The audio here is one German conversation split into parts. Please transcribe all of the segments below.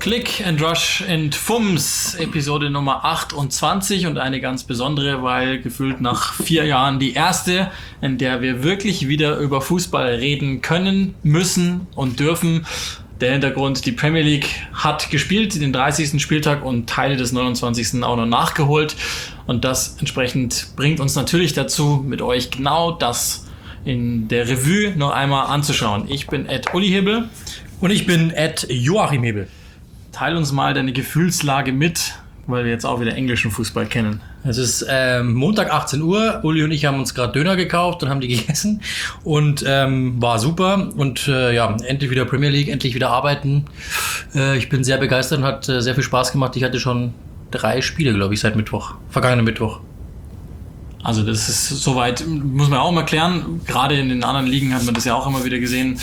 Click and Rush and Fums, Episode Nummer 28 und eine ganz besondere, weil gefühlt nach 4 Jahren die erste, in der wir wirklich wieder über Fußball reden können, müssen und dürfen. Der Hintergrund, die Premier League hat gespielt, den 30. Spieltag und Teile des 29. auch noch nachgeholt. Und das entsprechend bringt uns natürlich dazu, mit euch genau das in der Revue noch einmal anzuschauen. Ich bin Uli Hebel. Und ich bin Joachim Hebel. Teil uns mal deine Gefühlslage mit, weil wir jetzt auch wieder englischen Fußball kennen. Es ist Montag 18 Uhr. Uli und ich haben uns gerade Döner gekauft und haben die gegessen. Und war super. Und endlich wieder Premier League, endlich wieder arbeiten. Ich bin sehr begeistert und hat sehr viel Spaß gemacht. Ich hatte schon 3 Spiele, glaube ich, seit vergangenen Mittwoch. Also das ist soweit, muss man auch mal klären. Gerade in den anderen Ligen hat man das ja auch immer wieder gesehen.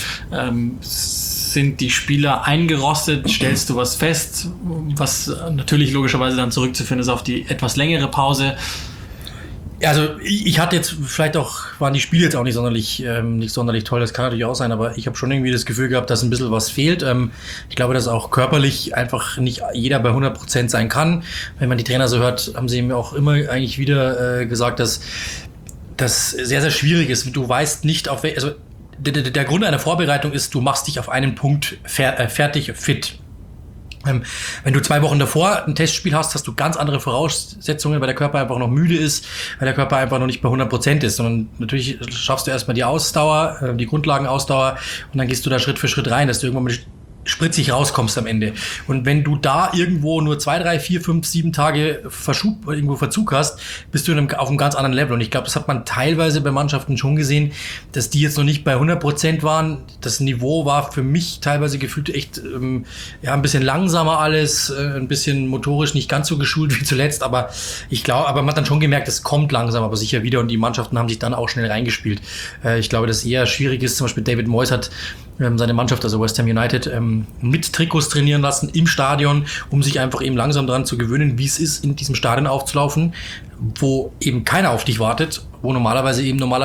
Sind die Spieler eingerostet? Stellst du was fest? Was natürlich logischerweise dann zurückzuführen ist auf die etwas längere Pause. Also ich hatte jetzt, vielleicht auch, waren die Spiele jetzt auch nicht sonderlich toll, das kann natürlich auch sein, aber ich habe schon irgendwie das Gefühl gehabt, dass ein bisschen was fehlt. Ich glaube, dass auch körperlich einfach nicht jeder bei 100% sein kann. Wenn man die Trainer so hört, haben sie ihm auch immer eigentlich wieder gesagt, dass das sehr, sehr schwierig ist. Du weißt nicht, auf also der Grund einer Vorbereitung ist, du machst dich auf einen Punkt fertig, fit. Wenn du 2 Wochen davor ein Testspiel hast, hast du ganz andere Voraussetzungen, weil der Körper einfach noch müde ist, weil der Körper einfach noch nicht bei 100% ist, sondern natürlich schaffst du erstmal die Ausdauer, die Grundlagenausdauer und dann gehst du da Schritt für Schritt rein, dass du irgendwann mit spritzig rauskommst am Ende. Und wenn du da irgendwo nur 2, 3, 4, 5, 7 Tage Verzug hast, bist du auf einem ganz anderen Level. Und ich glaube, das hat man teilweise bei Mannschaften schon gesehen, dass die jetzt noch nicht bei 100% waren. Das Niveau war für mich teilweise gefühlt echt ein bisschen langsamer alles, ein bisschen motorisch nicht ganz so geschult wie zuletzt. Aber ich glaube, man hat dann schon gemerkt, es kommt langsam, aber sicher wieder. Und die Mannschaften haben sich dann auch schnell reingespielt. Ich glaube, dass eher schwierig ist. Zum Beispiel David Moyes hat seine Mannschaft, also West Ham United, mit Trikots trainieren lassen im Stadion, um sich einfach eben langsam daran zu gewöhnen, wie es ist, in diesem Stadion aufzulaufen, wo eben keiner auf dich wartet, wo normalerweise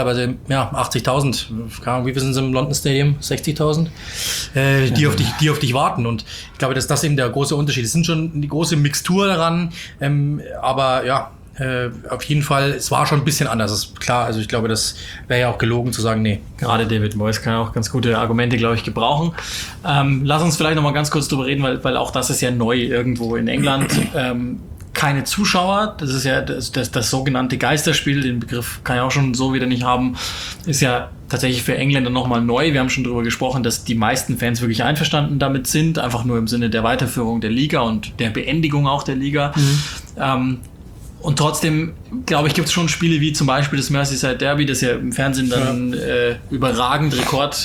80.000, keine Ahnung, wie viel sind es im London Stadium? 60.000? Die auf dich warten. Und ich glaube, dass das eben der große Unterschied ist. Es sind schon eine große Mixtur daran, aber ja, auf jeden Fall, es war schon ein bisschen anders, das ist klar, also ich glaube, das wäre ja auch gelogen zu sagen, nee. Gerade David Moyes kann auch ganz gute Argumente, glaube ich, gebrauchen. Lass uns vielleicht noch mal ganz kurz drüber reden, weil auch das ist ja neu irgendwo in England. Keine Zuschauer, das ist ja das sogenannte Geisterspiel, den Begriff kann ich auch schon so wieder nicht haben, ist ja tatsächlich für Engländer nochmal neu. Wir haben schon darüber gesprochen, dass die meisten Fans wirklich einverstanden damit sind, einfach nur im Sinne der Weiterführung der Liga und der Beendigung auch der Liga. Und trotzdem, glaube ich, gibt es schon Spiele wie zum Beispiel das Merseyside Derby, das ja im Fernsehen dann überragend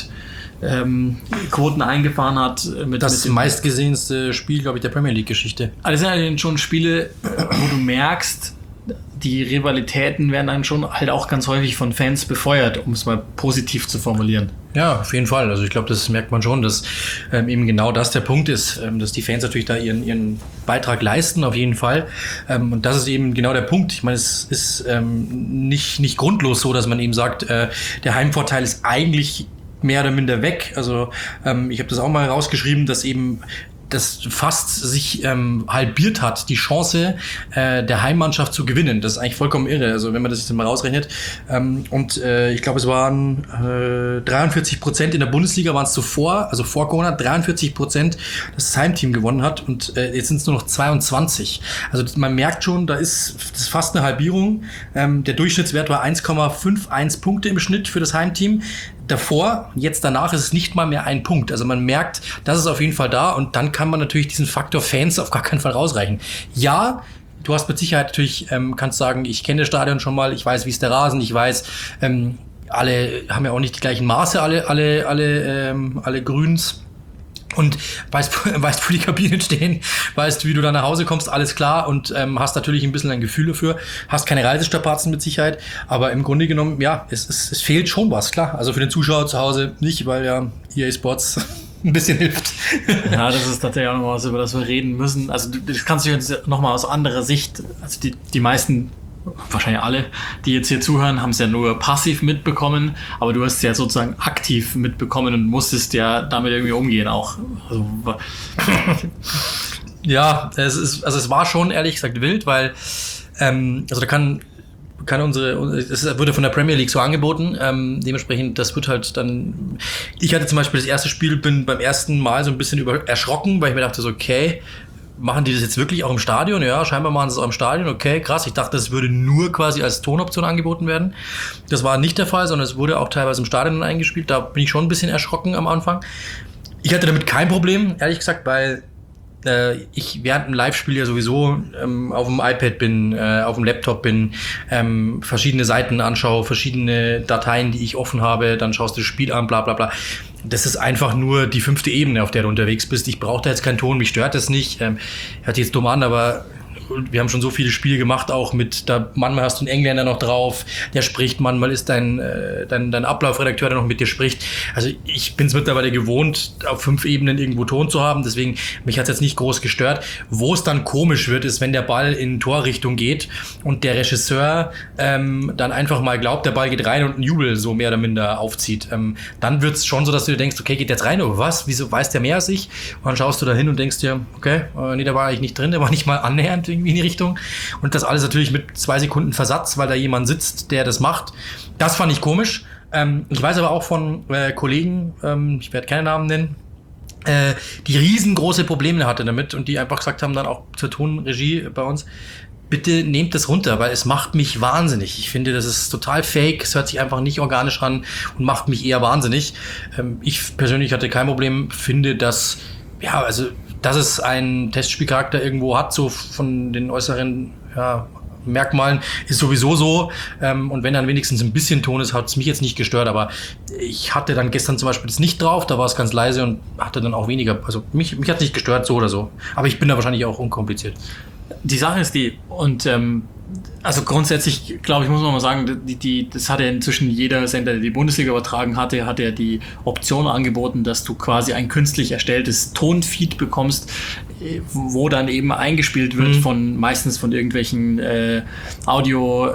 Rekordquoten eingefahren hat. Das meistgesehenste Spiel, glaube ich, der Premier League-Geschichte. Also das sind ja schon Spiele, wo du merkst, die Rivalitäten werden dann schon halt auch ganz häufig von Fans befeuert, um es mal positiv zu formulieren. Ja, auf jeden Fall. Also ich glaube, das merkt man schon, dass eben genau das der Punkt ist, dass die Fans natürlich da ihren Beitrag leisten, auf jeden Fall. Und das ist eben genau der Punkt. Ich meine, es ist nicht grundlos so, dass man eben sagt, der Heimvorteil ist eigentlich mehr oder minder weg. Also ich habe das auch mal rausgeschrieben, dass eben das fast sich halbiert hat, die Chance der Heimmannschaft zu gewinnen. Das ist eigentlich vollkommen irre, also wenn man das jetzt mal rausrechnet. Ich glaube, es waren 43% in der Bundesliga waren es zuvor, also vor Corona, 43%, dass das Heimteam gewonnen hat und jetzt sind es nur noch 22. Also man merkt schon, das ist fast eine Halbierung. Der Durchschnittswert war 1,51 Punkte im Schnitt für das Heimteam. Davor, jetzt danach ist es nicht mal mehr 1 Punkt. Also man merkt, das ist auf jeden Fall da und dann kann man natürlich diesen Faktor Fans auf gar keinen Fall rausreichen. Ja, du hast mit Sicherheit natürlich, kannst sagen, ich kenne das Stadion schon mal, ich weiß, wie ist der Rasen, ich weiß, alle haben ja auch nicht die gleichen Maße, alle Grüns. Und weißt, wo die Kabinen stehen, weißt, wie du da nach Hause kommst, alles klar und hast natürlich ein bisschen ein Gefühl dafür, hast keine Reisestrapazen mit Sicherheit, aber im Grunde genommen, ja, es fehlt schon was, klar. Also für den Zuschauer zu Hause nicht, weil ja EA Sports ein bisschen hilft. Ja, das ist tatsächlich auch noch was, über das wir reden müssen. Also das kannst du jetzt nochmal aus anderer Sicht, also die meisten wahrscheinlich alle, die jetzt hier zuhören, haben es ja nur passiv mitbekommen, aber du hast es ja sozusagen aktiv mitbekommen und musstest ja damit irgendwie umgehen auch. Also, ja, es war schon ehrlich gesagt wild, weil also da kann es wurde von der Premier League so angeboten, dementsprechend, das wird halt dann, ich hatte zum Beispiel das erste Spiel, bin beim ersten Mal so ein bisschen erschrocken, weil ich mir dachte so, okay, machen die das jetzt wirklich auch im Stadion? Ja, scheinbar machen sie es auch im Stadion, okay, krass, ich dachte, es würde nur quasi als Tonoption angeboten werden. Das war nicht der Fall, sondern es wurde auch teilweise im Stadion eingespielt, da bin ich schon ein bisschen erschrocken am Anfang. Ich hatte damit kein Problem, ehrlich gesagt, weil ich während dem Live-Spiel ja sowieso auf dem iPad bin, auf dem Laptop bin, verschiedene Seiten anschaue, verschiedene Dateien, die ich offen habe, dann schaust du das Spiel an, bla bla bla. Das ist einfach nur die 5. Ebene, auf der du unterwegs bist. Ich brauche da jetzt keinen Ton, mich stört das nicht. Hört sich jetzt dumm an, aber wir haben schon so viele Spiele gemacht, auch mit, da manchmal hast du einen Engländer noch drauf, der spricht, manchmal ist dein Ablaufredakteur, der noch mit dir spricht. Also ich bin es mittlerweile gewohnt, auf 5 Ebenen irgendwo Ton zu haben, deswegen, mich hat es jetzt nicht groß gestört. Wo es dann komisch wird, ist, wenn der Ball in Torrichtung geht und der Regisseur dann einfach mal glaubt, der Ball geht rein und einen Jubel so mehr oder minder aufzieht. Dann wird es schon so, dass du dir denkst, okay, geht der jetzt rein oder was? Wieso weiß der mehr als ich? Und dann schaust du da hin und denkst dir, okay, nee, der war eigentlich nicht drin, der war nicht mal annähernd irgendwie in die Richtung. Und das alles natürlich mit 2 Sekunden Versatz, weil da jemand sitzt, der das macht. Das fand ich komisch. Ich weiß aber auch von Kollegen, ich werde keine Namen nennen, die riesengroße Probleme hatte damit und die einfach gesagt haben, dann auch zur Tonregie bei uns, bitte nehmt das runter, weil es macht mich wahnsinnig. Ich finde, das ist total fake, es hört sich einfach nicht organisch an und macht mich eher wahnsinnig. Ich persönlich hatte kein Problem, finde, dass es einen Testspielcharakter irgendwo hat, so von den äußeren Merkmalen, ist sowieso so. Und wenn dann wenigstens ein bisschen Ton ist, hat es mich jetzt nicht gestört. Aber ich hatte dann gestern zum Beispiel das nicht drauf, da war es ganz leise und hatte dann auch weniger. Also mich hat es nicht gestört, so oder so. Aber ich bin da wahrscheinlich auch unkompliziert. Die Sache ist die, und also grundsätzlich, glaube ich, muss man mal sagen, das hat ja inzwischen jeder Sender, der die Bundesliga übertragen hatte, hat ja die Option angeboten, dass du quasi ein künstlich erstelltes Tonfeed bekommst, wo dann eben eingespielt wird meistens von irgendwelchen Audio,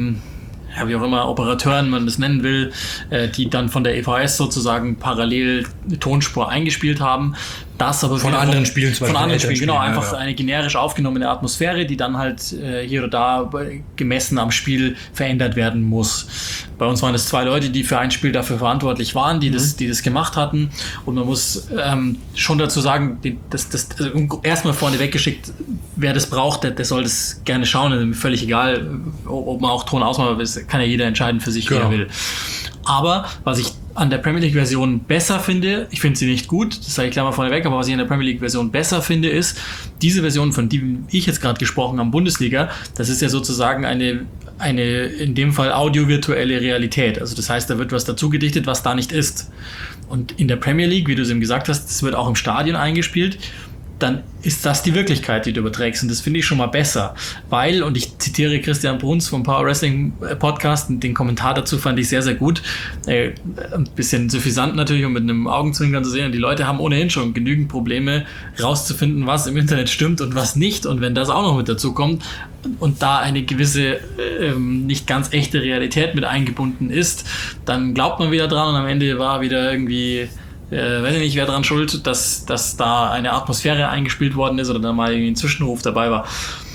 wie auch immer, Operateuren man das nennen will, die dann von der EVS sozusagen parallel eine Tonspur eingespielt haben. Das aber von anderen Spielen, von anderen Spielen, genau, einfach eine generisch aufgenommene Atmosphäre, die dann halt hier oder da gemessen am Spiel verändert werden muss. Bei uns waren es 2 Leute, die für ein Spiel dafür verantwortlich waren, die das gemacht hatten. Und man muss schon dazu sagen, also erstmal vorne weggeschickt, wer das braucht, der soll das gerne schauen. Also völlig egal, ob man auch Ton ausmacht, das kann ja jeder entscheiden für sich, wie er will. Aber was ich an der Premier League Version besser finde, ich finde sie nicht gut, das sage ich gleich mal vorneweg, aber was ich an der Premier League Version besser finde, ist, diese Version, von der ich jetzt gerade gesprochen habe, Bundesliga, das ist ja sozusagen eine in dem Fall audio-virtuelle Realität. Also das heißt, da wird was dazu gedichtet, was da nicht ist. Und in der Premier League, wie du es eben gesagt hast, das wird auch im Stadion eingespielt, dann ist das die Wirklichkeit, die du überträgst. Und das finde ich schon mal besser. Weil, und ich zitiere Christian Bruns vom Power Wrestling Podcast, den Kommentar dazu fand ich sehr, sehr gut. Ein bisschen suffisant natürlich, um mit einem Augenzwinkern zu sehen. Und die Leute haben ohnehin schon genügend Probleme, rauszufinden, was im Internet stimmt und was nicht. Und wenn das auch noch mit dazu kommt und da eine gewisse, nicht ganz echte Realität mit eingebunden ist, dann glaubt man wieder dran und am Ende war wieder irgendwie... weiß ich nicht, wer dran schuld, dass da eine Atmosphäre eingespielt worden ist oder da mal irgendwie ein Zwischenruf dabei war.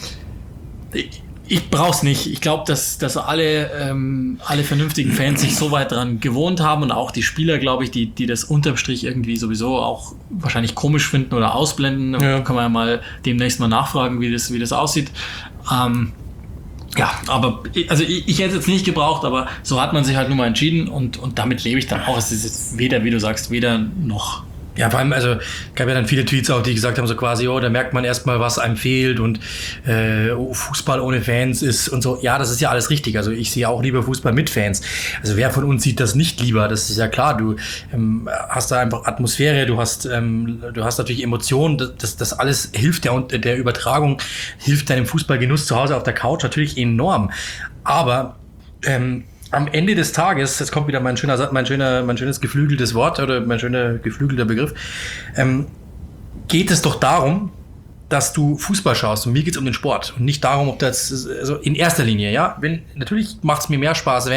Ich brauch's nicht. Ich glaube, dass alle vernünftigen Fans sich so weit dran gewohnt haben und auch die Spieler, glaube ich, die das unterm Strich irgendwie sowieso auch wahrscheinlich komisch finden oder ausblenden. Ja. Kann man ja mal demnächst mal nachfragen, wie das aussieht. Ja, aber also ich hätte es jetzt nicht gebraucht, aber so hat man sich halt nun mal entschieden und damit lebe ich dann auch. Es ist jetzt weder, wie du sagst, weder noch. Ja, vor allem, also gab ja dann viele Tweets auch, die gesagt haben, so quasi, da merkt man erstmal, was einem fehlt und Fußball ohne Fans ist und so. Ja, das ist ja alles richtig. Also ich sehe auch lieber Fußball mit Fans. Also wer von uns sieht das nicht lieber? Das ist ja klar. Du hast da einfach Atmosphäre, du hast natürlich Emotionen. Das alles hilft der Übertragung, hilft deinem Fußballgenuss zu Hause auf der Couch natürlich enorm. Aber am Ende des Tages, jetzt kommt wieder mein schönes geflügeltes Wort oder mein schöner geflügelter Begriff, geht es doch darum, dass du Fußball schaust und mir geht's um den Sport und nicht darum, ob das, also in erster Linie, ja, natürlich macht's mir mehr Spaß,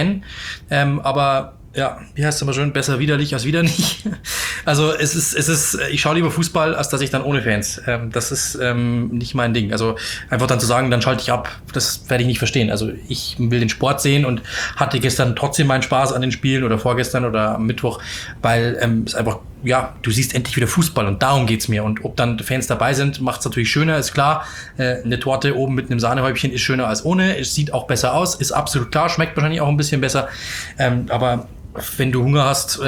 aber ja, wie heißt es immer schön, besser widerlich als wieder nicht. Also es ist, ich schaue lieber Fußball, als dass ich dann ohne Fans. Das ist nicht mein Ding. Also einfach dann zu sagen, dann schalte ich ab, das werde ich nicht verstehen. Also ich will den Sport sehen und hatte gestern trotzdem meinen Spaß an den Spielen oder vorgestern oder am Mittwoch, weil es einfach, ja, du siehst endlich wieder Fußball und darum geht's mir. Und ob dann Fans dabei sind, macht's natürlich schöner, ist klar. Eine Torte oben mit einem Sahnehäubchen ist schöner als ohne. Es sieht auch besser aus, ist absolut klar, schmeckt wahrscheinlich auch ein bisschen besser. Aber wenn du Hunger hast,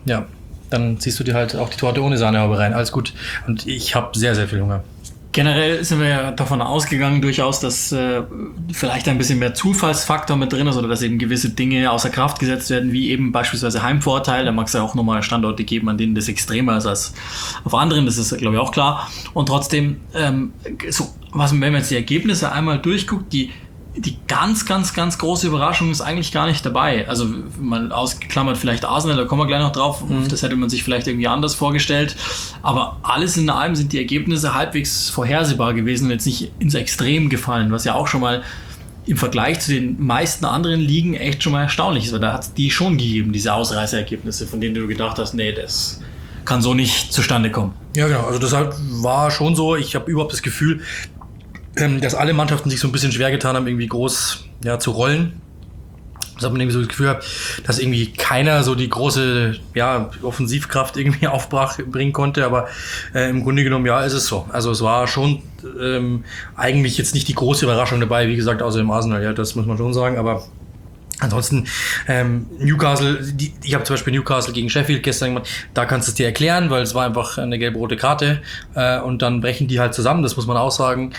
dann ziehst du dir halt auch die Torte ohne Sahnehaube rein. Alles gut. Und ich habe sehr, sehr viel Hunger. Generell sind wir ja davon ausgegangen durchaus, dass vielleicht ein bisschen mehr Zufallsfaktor mit drin ist oder dass eben gewisse Dinge außer Kraft gesetzt werden, wie eben beispielsweise Heimvorteil. Da mag es ja auch nochmal Standorte geben, an denen das extremer ist als auf anderen. Das ist, glaube ich, auch klar. Und trotzdem, wenn man jetzt die Ergebnisse einmal durchguckt, die ganz, ganz, ganz große Überraschung ist eigentlich gar nicht dabei. Also mal ausgeklammert vielleicht Arsenal, da kommen wir gleich noch drauf. Das hätte man sich vielleicht irgendwie anders vorgestellt. Aber alles in allem sind die Ergebnisse halbwegs vorhersehbar gewesen und jetzt nicht ins Extrem gefallen, was ja auch schon mal im Vergleich zu den meisten anderen Ligen echt schon mal erstaunlich ist. Weil da hat es die schon gegeben, diese Ausreißerergebnisse, von denen du gedacht hast, nee, das kann so nicht zustande kommen. Ja, genau. Also deshalb war schon so, ich habe überhaupt das Gefühl, dass alle Mannschaften sich so ein bisschen schwer getan haben, irgendwie groß zu rollen. Das hat man irgendwie so das Gefühl gehabt, dass irgendwie keiner so die große Offensivkraft irgendwie bringen konnte. Aber im Grunde genommen, ja, ist es so. Also es war schon eigentlich jetzt nicht die große Überraschung dabei, wie gesagt, außer im Arsenal, ja, das muss man schon sagen. Aber ansonsten, Newcastle, ich habe zum Beispiel Newcastle gegen Sheffield gestern gemacht, da kannst du es dir erklären, weil es war einfach eine gelb-rote Karte und dann brechen die halt zusammen, das muss man auch sagen.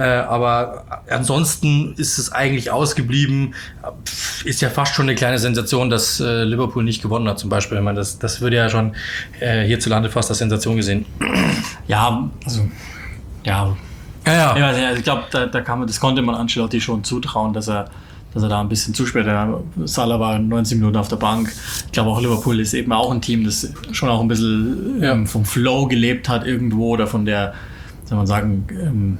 Aber ansonsten ist es eigentlich ausgeblieben, ist ja fast schon eine kleine Sensation, dass Liverpool nicht gewonnen hat zum Beispiel. Ich meine, das würde ja schon hierzulande fast als Sensation gesehen. Ja, also, ja. Ja. Ich glaube, das konnte man Ancelotti schon zutrauen, dass er da ein bisschen zu spät, Salah war 90 Minuten auf der Bank. Ich glaube auch Liverpool ist eben auch ein Team, das schon auch ein bisschen vom Flow gelebt hat irgendwo oder von der, soll man sagen,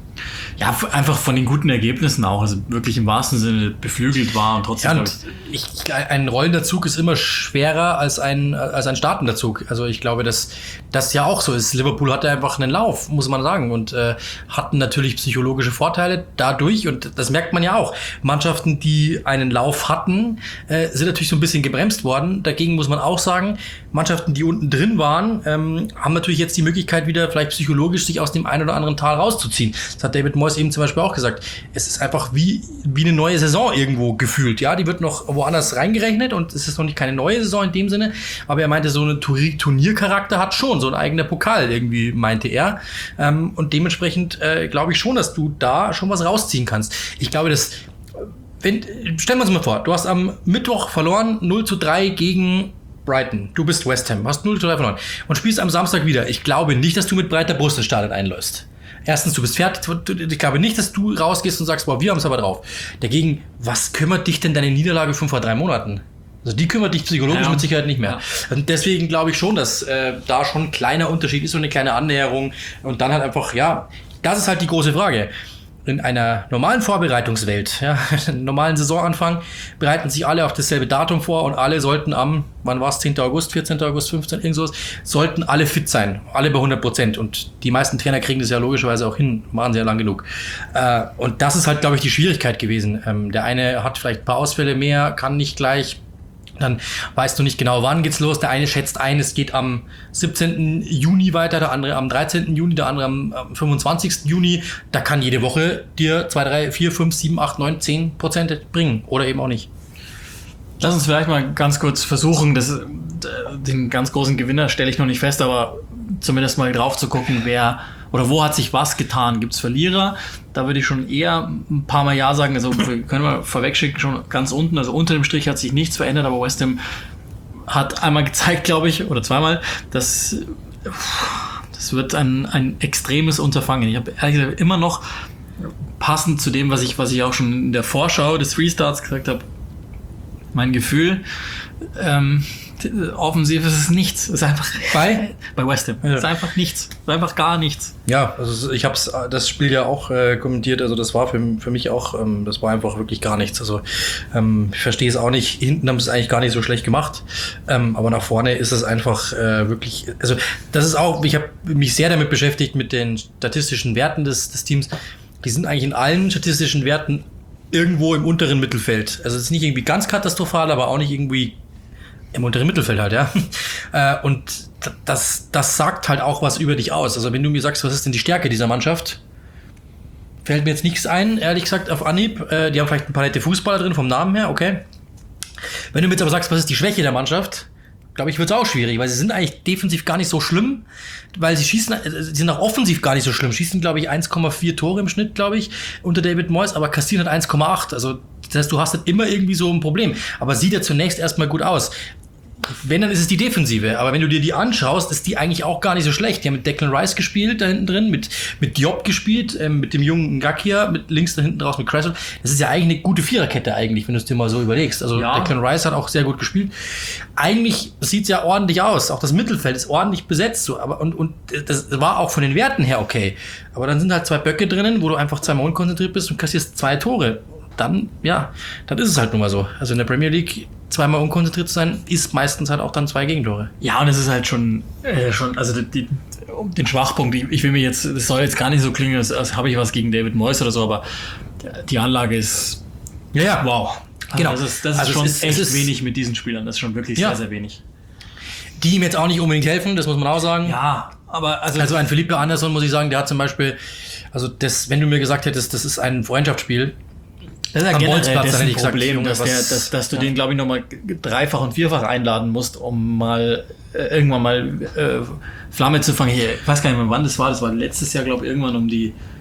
einfach von den guten Ergebnissen auch, also wirklich im wahrsten Sinne beflügelt war und trotzdem. Ja, und ein rollender Zug ist immer schwerer als ein startender Zug. Also ich glaube, dass das ja auch so ist. Liverpool hatte einfach einen Lauf, muss man sagen, und hatten natürlich psychologische Vorteile dadurch, und das merkt man ja auch. Mannschaften, die einen Lauf hatten, sind natürlich so ein bisschen gebremst worden. Dagegen muss man auch sagen, Mannschaften, die unten drin waren, haben natürlich jetzt die Möglichkeit, wieder vielleicht psychologisch sich aus dem einen oder anderen Tal rauszuziehen. Das hat David Moyes eben zum Beispiel auch gesagt. Es ist einfach wie eine neue Saison irgendwo gefühlt. Ja, die wird noch woanders reingerechnet und es ist noch nicht keine neue Saison in dem Sinne. Aber er meinte, so ein Turniercharakter hat schon so ein eigener Pokal irgendwie, meinte er. Und dementsprechend glaube ich schon, dass du da schon was rausziehen kannst. Ich glaube, stellen wir uns mal vor, du hast am Mittwoch verloren, 0-3 gegen Brighton. Du bist West Ham, hast 0-3 verloren und spielst am Samstag wieder. Ich glaube nicht, dass du mit breiter Brust ins Stadion einläufst. Erstens, du bist fertig. Ich glaube nicht, dass du rausgehst und sagst, boah, wir haben es aber drauf. Dagegen, was kümmert dich denn deine Niederlage von vor 3 Monaten? Also die kümmert dich psychologisch mit Sicherheit nicht mehr. Ja. Und deswegen glaube ich schon, dass da schon ein kleiner Unterschied ist und eine kleine Annäherung. Und dann halt einfach, das ist halt die große Frage. In einer normalen Vorbereitungswelt, einen normalen Saisonanfang, bereiten sich alle auf dasselbe Datum vor und alle sollten wann war es, 10. August, 14. August, 15. irgendwas, sollten alle fit sein, alle bei 100%. Und die meisten Trainer kriegen das ja logischerweise auch hin, machen sie ja lang genug. Und das ist halt, glaube ich, die Schwierigkeit gewesen. Der eine hat vielleicht ein paar Ausfälle mehr, kann nicht gleich. Dann weißt du nicht genau, wann geht's los. Der eine schätzt ein, es geht am 17. Juni weiter, der andere am 13. Juni, der andere am 25. Juni. Da kann jede Woche dir 2, 3, 4, 5, 7, 8, 9, 10% bringen. Oder eben auch nicht. Lass uns vielleicht mal ganz kurz versuchen, den ganz großen Gewinner stelle ich noch nicht fest, aber zumindest mal drauf zu gucken, wer oder wo hat sich was getan. Gibt es Verlierer? Da würde ich schon eher ein paar Mal ja sagen. Also können wir vorwegschicken, schon ganz unten. Also unter dem Strich hat sich nichts verändert, aber West Ham hat einmal gezeigt, glaube ich, oder zweimal, dass das wird ein extremes Unterfangen. Ich habe ehrlich gesagt immer noch passend zu dem, was ich auch schon in der Vorschau des Restarts gesagt habe, mein Gefühl, offensiv ist es nichts. Es ist einfach Bei West Ham. Ja. Es ist einfach nichts. Es ist einfach gar nichts. Ja, also ich habe das Spiel ja auch kommentiert, also das war für mich auch, das war einfach wirklich gar nichts. Also ich verstehe es auch nicht, hinten haben sie es eigentlich gar nicht so schlecht gemacht, aber nach vorne ist es einfach wirklich, also das ist auch, ich habe mich sehr damit beschäftigt mit den statistischen Werten des Teams. Die sind eigentlich in allen statistischen Werten irgendwo im unteren Mittelfeld. Also es ist nicht irgendwie ganz katastrophal, aber auch nicht irgendwie im unteren Mittelfeld halt, ja. Und das sagt halt auch was über dich aus. Also wenn du mir sagst, was ist denn die Stärke dieser Mannschaft, fällt mir jetzt nichts ein, ehrlich gesagt, auf Anhieb. Die haben vielleicht ein paar nette Fußballer drin, vom Namen her, okay. Wenn du mir jetzt aber sagst, was ist die Schwäche der Mannschaft, glaube ich, wird es auch schwierig, weil sie sind eigentlich defensiv gar nicht so schlimm, weil sie sind auch offensiv gar nicht so schlimm. Schießen, glaube ich, 1,4 Tore im Schnitt, glaube ich, unter David Moyes, aber kassieren halt 1,8. Also das heißt, du hast halt immer irgendwie so ein Problem. Aber sieht ja zunächst erstmal gut aus. Wenn, dann ist es die Defensive. Aber wenn du dir die anschaust, ist die eigentlich auch gar nicht so schlecht. Die haben mit Declan Rice gespielt, da hinten drin, mit Diop gespielt, mit dem jungen Ngakia, mit links da hinten draus mit Cresswell. Das ist ja eigentlich eine gute Viererkette eigentlich, wenn du es dir mal so überlegst. Also ja. Declan Rice hat auch sehr gut gespielt. Eigentlich sieht es ja ordentlich aus. Auch das Mittelfeld ist ordentlich besetzt. So. Aber, und das war auch von den Werten her okay. Aber dann sind halt 2 Böcke drinnen, wo du einfach 2 Mal unkonzentriert bist und kassierst 2 Tore. Dann ist es halt nun mal so. Also in der Premier League 2-mal unkonzentriert zu sein, ist meistens halt auch dann 2 Gegentore. Ja, und es ist halt schon also den Schwachpunkt, ich will mir jetzt, das soll jetzt gar nicht so klingen, als habe ich was gegen David Moyes oder so, aber die Anlage ist wow. Genau. Also das ist schon echt wenig mit diesen Spielern, das ist schon wirklich sehr, sehr wenig. Die ihm jetzt auch nicht unbedingt helfen, das muss man auch sagen. Ja, aber also ein Felipe Anderson, muss ich sagen, der hat zum Beispiel, also das, wenn du mir gesagt hättest, das ist ein Freundschaftsspiel, das ist ja generell ein Problem, dass du den, glaube ich, nochmal 3-fach und 4-fach einladen musst, um mal irgendwann mal Flamme zu fangen. Hier, ich weiß gar nicht mehr, wann das war letztes Jahr, glaube ich, irgendwann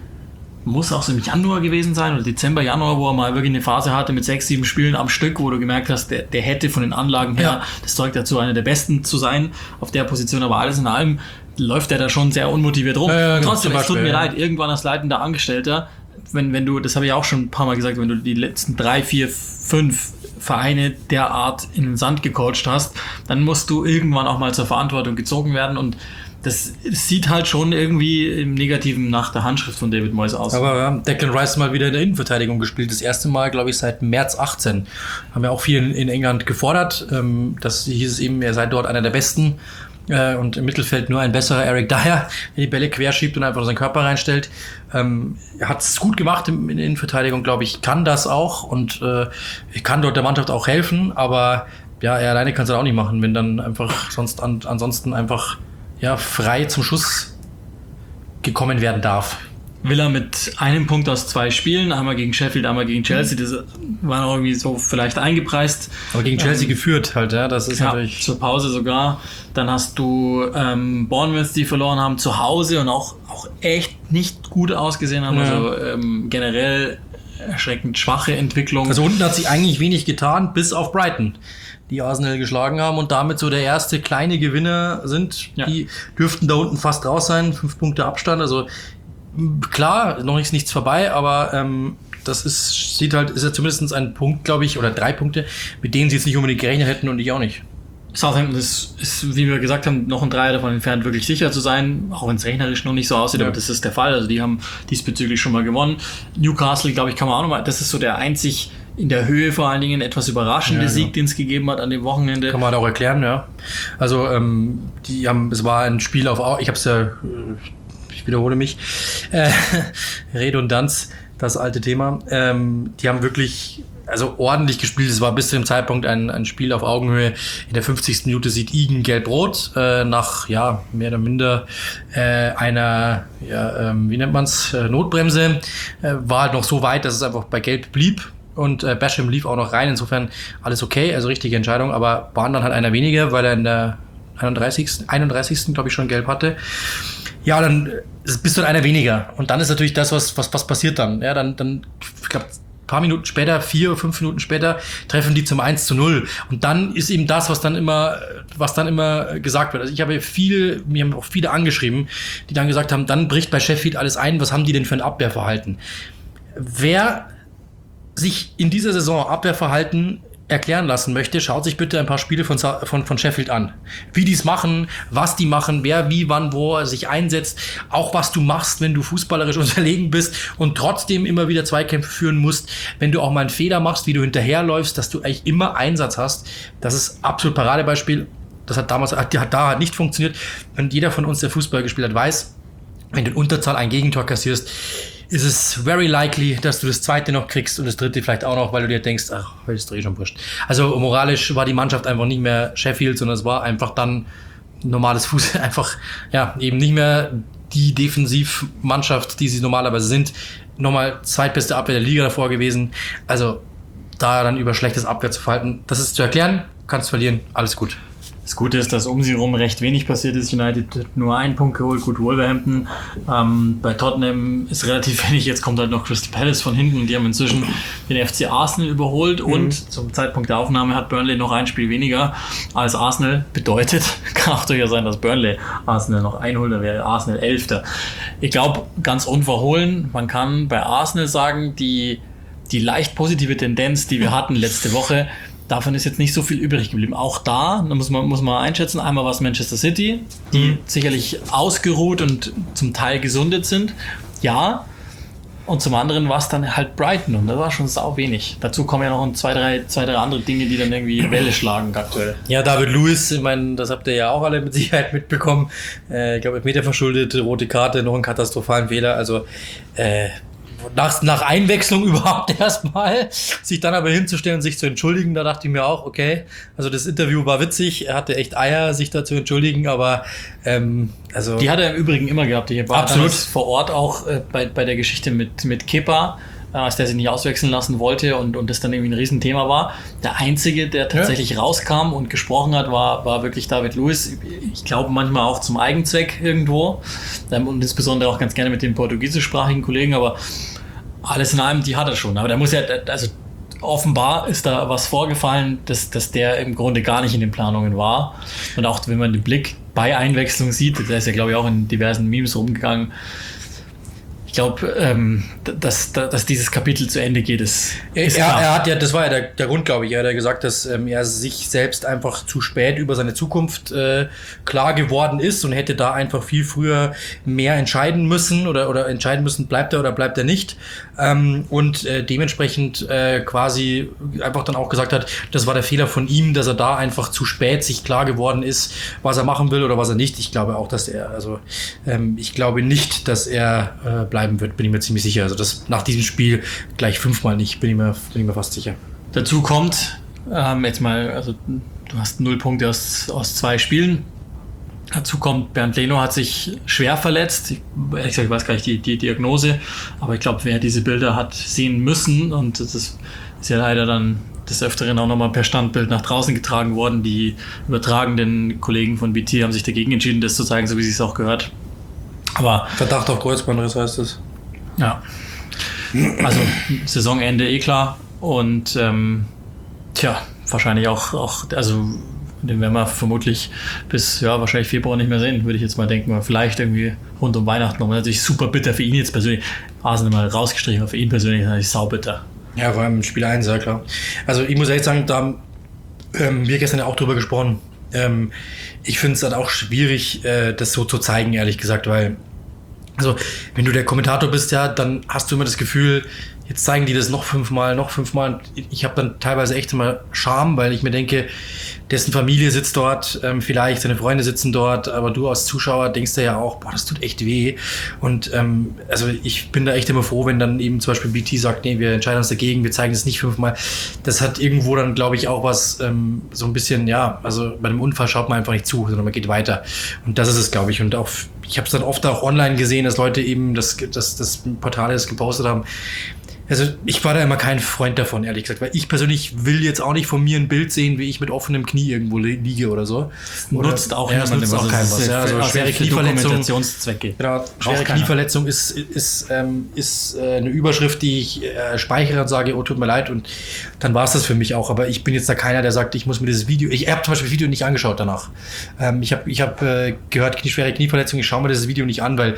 muss auch so im Januar gewesen sein, oder Dezember, Januar, wo er mal wirklich eine Phase hatte mit 6, 7 Spielen am Stück, wo du gemerkt hast, der hätte von den Anlagen her das Zeug dazu, einer der Besten zu sein auf der Position, aber alles in allem läuft er da schon sehr unmotiviert rum. Trotzdem, es tut mir leid, irgendwann als leitender Angestellter, wenn du, das habe ich auch schon ein paar Mal gesagt, wenn du die letzten 3, 4, 5 Vereine derart in den Sand gecoacht hast, dann musst du irgendwann auch mal zur Verantwortung gezogen werden, und das sieht halt schon irgendwie im Negativen nach der Handschrift von David Moyes aus. Aber Declan Rice mal wieder in der Innenverteidigung gespielt. Das erste Mal, glaube ich, seit März 18. Haben ja auch viel in England gefordert. Das hieß es eben, er sei dort einer der Besten. Und im Mittelfeld nur ein besserer Eric Dyer, der die Bälle querschiebt und einfach seinen Körper reinstellt. Er hat es gut gemacht in der Innenverteidigung, glaube ich, kann das auch, und kann dort der Mannschaft auch helfen, aber ja, er alleine kann es auch nicht machen, wenn dann einfach ansonsten einfach frei zum Schuss gekommen werden darf. Villa mit einem Punkt aus 2 Spielen, einmal gegen Sheffield, einmal gegen Chelsea, das war noch irgendwie so vielleicht eingepreist. Aber gegen Chelsea geführt halt, ja, das ist natürlich... zur Pause sogar. Dann hast du Bournemouth, die verloren haben, zu Hause und auch echt nicht gut ausgesehen haben, also generell erschreckend schwache Entwicklung. Also unten hat sich eigentlich wenig getan, bis auf Brighton, die Arsenal geschlagen haben und damit so der erste kleine Gewinner sind. Ja. Die dürften da unten fast raus sein, 5 Punkte Abstand, also klar, noch ist nichts vorbei, aber das ist ja zumindest ein Punkt, glaube ich, oder 3 Punkte, mit denen sie jetzt nicht unbedingt gerechnet hätten, und ich auch nicht. Southampton ist, wie wir gesagt haben, noch ein Dreier davon entfernt, wirklich sicher zu sein, auch wenn es rechnerisch noch nicht so aussieht, aber das ist der Fall. Also die haben diesbezüglich schon mal gewonnen. Newcastle, glaube ich, kann man auch nochmal, das ist so der einzig in der Höhe vor allen Dingen etwas überraschende Sieg, den es gegeben hat an dem Wochenende. Kann man auch erklären, ja. Also es war ein Spiel auf, ich wiederhole mich, Redundanz, das alte Thema. Die haben wirklich ordentlich gespielt. Es war bis zu dem Zeitpunkt ein Spiel auf Augenhöhe. In der 50. Minute sieht Egan gelb-rot nach mehr oder minder einer, wie nennt man's, Notbremse. War halt noch so weit, dass es einfach bei gelb blieb. Und Basham lief auch noch rein. Insofern alles okay, also richtige Entscheidung. Aber waren dann halt einer weniger, weil er in der 31. glaube ich schon gelb hatte. Ja, dann bist du einer weniger. Und dann ist natürlich das, was passiert dann. Ja, dann ich glaube, ein paar Minuten später, 4 oder 5 Minuten später, treffen die zum 1:0. Und dann ist eben das, was dann immer gesagt wird. Also mir haben auch viele angeschrieben, die dann gesagt haben, dann bricht bei Sheffield alles ein. Was haben die denn für ein Abwehrverhalten? Wer sich in dieser Saison Abwehrverhalten erklären lassen möchte, schaut sich bitte ein paar Spiele von Sheffield an. Wie die es machen, was die machen, wer, wie, wann, wo sich einsetzt, auch was du machst, wenn du fußballerisch unterlegen bist und trotzdem immer wieder Zweikämpfe führen musst, wenn du auch mal einen Fehler machst, wie du hinterherläufst, dass du eigentlich immer Einsatz hast. Das ist absolut Paradebeispiel. Das hat da nicht funktioniert. Und jeder von uns, der Fußball gespielt hat, weiß, wenn du in Unterzahl ein Gegentor kassierst, ist es very likely, dass du das zweite noch kriegst und das dritte vielleicht auch noch, weil du dir denkst, ach, das ist doch eh schon wurscht. Also moralisch war die Mannschaft einfach nicht mehr Sheffield, sondern es war einfach dann normales Fußball, einfach, ja, eben nicht mehr die Defensivmannschaft, die sie normalerweise sind. Nochmal zweitbeste Abwehr der Liga davor gewesen. Also da dann über schlechtes Abwehr zu verhalten, das ist zu erklären, kannst verlieren, alles gut. Das Gute ist, dass um sie herum recht wenig passiert ist. United hat nur einen Punkt geholt, gut Wolverhampton. Bei Tottenham ist relativ wenig. Jetzt kommt halt noch Crystal Palace von hinten und die haben inzwischen den FC Arsenal überholt. Und zum Zeitpunkt der Aufnahme hat Burnley noch ein Spiel weniger als Arsenal. Bedeutet, kann auch durchaus sein, dass Burnley Arsenal noch einholt, dann wäre Arsenal 11. Ich glaube, ganz unverhohlen, man kann bei Arsenal sagen, die leicht positive Tendenz, die wir hatten letzte Woche, davon ist jetzt nicht so viel übrig geblieben. Auch da muss man einschätzen, einmal war es Manchester City, die sicherlich ausgeruht und zum Teil gesundet sind. Ja. Und zum anderen war es dann halt Brighton und das war schon sau wenig. Dazu kommen ja noch zwei, drei andere Dinge, die dann irgendwie Welle schlagen aktuell. Ja, David Luiz, ich meine, das habt ihr ja auch alle mit Sicherheit mitbekommen. Ich glaube, Meter verschuldet, rote Karte, noch einen katastrophalen Fehler. Also nach Einwechslung überhaupt erstmal, sich dann aber hinzustellen und sich zu entschuldigen, da dachte ich mir auch, okay, also das Interview war witzig, er hatte echt Eier, sich da zu entschuldigen, aber also... Die hat er im Übrigen immer gehabt. Ich war absolut vor Ort auch bei der Geschichte mit Kepa, als der sich nicht auswechseln lassen wollte und das dann irgendwie ein Riesenthema war. Der Einzige, der tatsächlich rauskam und gesprochen hat, war wirklich David Luiz. Ich glaube manchmal auch zum Eigenzweck irgendwo und insbesondere auch ganz gerne mit den portugiesischsprachigen Kollegen, aber alles in allem, die hat er schon. Aber der muss ja, also offenbar ist da was vorgefallen, dass der im Grunde gar nicht in den Planungen war. Und auch wenn man den Blick bei Einwechslung sieht, der ist ja glaube ich auch in diversen Memes rumgegangen. Ich glaube, dass dieses Kapitel zu Ende geht, ist klar. Er hat ja, das war ja der Grund, glaube ich. Er hat ja gesagt, dass er sich selbst einfach zu spät über seine Zukunft klar geworden ist und hätte da einfach viel früher mehr entscheiden müssen oder entscheiden müssen, bleibt er oder bleibt er nicht. Und dementsprechend quasi einfach dann auch gesagt hat, das war der Fehler von ihm, dass er da einfach zu spät sich klar geworden ist, was er machen will oder was er nicht. Ich glaube auch, ich glaube nicht, dass er bleiben wird, bin ich mir ziemlich sicher. Also das nach diesem Spiel gleich 5-mal nicht, bin ich mir fast sicher. Dazu kommt, jetzt mal, also du hast 0 Punkte aus 2 Spielen. Dazu kommt, Bernd Leno hat sich schwer verletzt. Ich weiß gar nicht die Diagnose, aber ich glaube, wer diese Bilder hat sehen müssen, und das ist ja leider dann des Öfteren auch nochmal per Standbild nach draußen getragen worden. Die übertragenden Kollegen von BT haben sich dagegen entschieden, das zu zeigen, so wie es auch gehört. Aber Verdacht auf Kreuzbandriss heißt es. Ja. Also Saisonende klar. Und wahrscheinlich auch, also den werden wir vermutlich bis wahrscheinlich Februar nicht mehr sehen, würde ich jetzt mal denken. Vielleicht irgendwie rund um Weihnachten noch. Natürlich super bitter für ihn jetzt persönlich. Arsenal mal rausgestrichen, aber für ihn persönlich natürlich saubitter. Ja, vor allem im Spiel 1, ja klar. Also ich muss ehrlich sagen, da haben wir gestern ja auch drüber gesprochen. Ich finde es halt auch schwierig, das so zu zeigen, ehrlich gesagt, weil also wenn du der Kommentator bist, ja, dann hast du immer das Gefühl, jetzt zeigen die das noch 5-mal. Ich habe dann teilweise echt immer Scham, weil ich mir denke, dessen Familie sitzt dort, vielleicht seine Freunde sitzen dort, aber du als Zuschauer denkst dir ja auch, boah, das tut echt weh. Und also ich bin da echt immer froh, wenn dann eben zum Beispiel BT sagt, nee, wir entscheiden uns dagegen, wir zeigen es nicht 5-mal. Das hat irgendwo dann, glaube ich, auch was so ein bisschen, also bei einem Unfall schaut man einfach nicht zu, sondern man geht weiter. Und das ist es, glaube ich. Und auch ich habe es dann oft auch online gesehen, dass Leute eben das Portal das gepostet haben. Also ich war da immer kein Freund davon, ehrlich gesagt, weil ich persönlich will jetzt auch nicht von mir ein Bild sehen, wie ich mit offenem Knie irgendwo liege oder so. Nutzt auch niemandem was. Keinem was. Ja, also schwere Knieverletzung. Dokumentationszwecke. Genau, schwere Knieverletzung ist eine Überschrift, die ich speichere und sage, oh, tut mir leid, und dann war es das für mich auch. Aber ich bin jetzt da keiner, der sagt, ich muss mir dieses Video, ich habe zum Beispiel das Video nicht angeschaut danach. Ich hab gehört, schwere Knieverletzung, ich schaue mir dieses Video nicht an, weil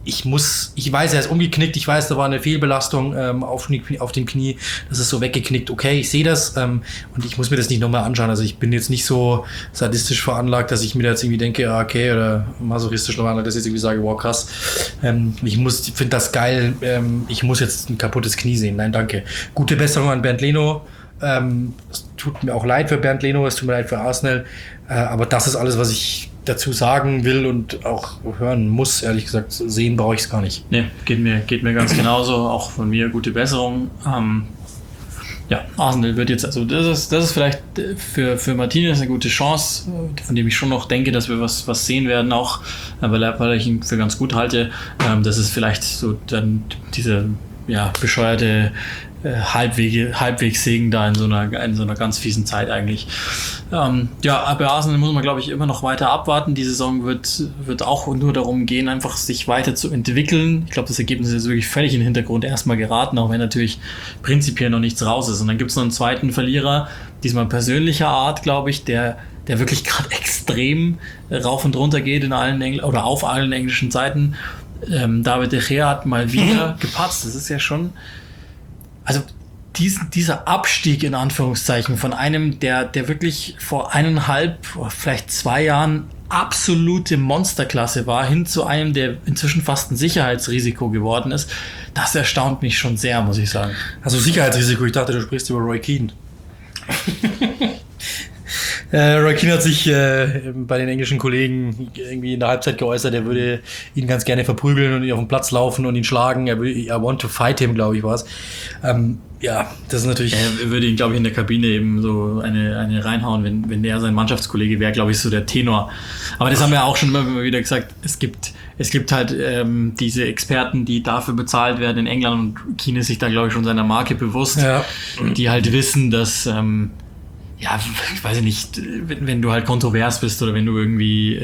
ich weiß, er ist umgeknickt, ich weiß, da war eine Fehlbelastung auf dem Knie, das ist so weggeknickt, okay, ich sehe das und ich muss mir das nicht nochmal anschauen, also ich bin jetzt nicht so sadistisch veranlagt, dass ich mir da jetzt irgendwie denke, okay, oder masochistisch veranlagt, dass ich jetzt irgendwie sage, wow, krass, ich finde das geil, ich muss jetzt ein kaputtes Knie sehen, nein, danke. Gute Besserung an Bernd Leno, es tut mir auch leid für Bernd Leno, es tut mir leid für Arsenal, aber das ist alles, was ich dazu sagen will und auch hören muss, ehrlich gesagt. Sehen brauche ich es gar nicht. Nee, geht mir ganz genauso. Auch von mir gute Besserung. Ja, Arsenal wird jetzt, also das ist vielleicht für Martinez eine gute Chance, von dem ich schon noch denke, dass wir was sehen werden, auch weil ich ihn für ganz gut halte. Das ist vielleicht so dann diese bescheuerte Halbwegssegen da in so einer ganz fiesen Zeit eigentlich. Bei Arsenal muss man, glaube ich, immer noch weiter abwarten. Die Saison wird auch nur darum gehen, einfach sich weiter zu entwickeln. Ich glaube, das Ergebnis ist jetzt wirklich völlig in den Hintergrund erstmal geraten, auch wenn natürlich prinzipiell noch nichts raus ist. Und dann gibt es noch einen zweiten Verlierer, diesmal persönlicher Art, glaube ich, der wirklich gerade extrem rauf und runter geht auf allen englischen Seiten. David de Gea hat mal wieder gepatzt. Das ist ja schon... Also dieser Abstieg in Anführungszeichen von einem, der wirklich vor 1,5, vielleicht 2 Jahren absolute Monsterklasse war, hin zu einem, der inzwischen fast ein Sicherheitsrisiko geworden ist, das erstaunt mich schon sehr, muss ich sagen. Also Sicherheitsrisiko, ich dachte, du sprichst über Roy Keane. Roy Keane hat sich bei den englischen Kollegen irgendwie in der Halbzeit geäußert, er würde ihn ganz gerne verprügeln und ihn auf den Platz laufen und ihn schlagen. I want to fight him, glaube ich, war es. Das ist natürlich... Er würde ihn, glaube ich, in der Kabine eben so eine reinhauen, wenn der sein Mannschaftskollege wäre, glaube ich, so der Tenor. Aber das haben wir auch schon immer wieder gesagt, es gibt halt diese Experten, die dafür bezahlt werden in England, und Keane ist sich da, glaube ich, schon seiner Marke bewusst, die halt wissen, dass... ich weiß nicht, wenn du halt kontrovers bist oder wenn du irgendwie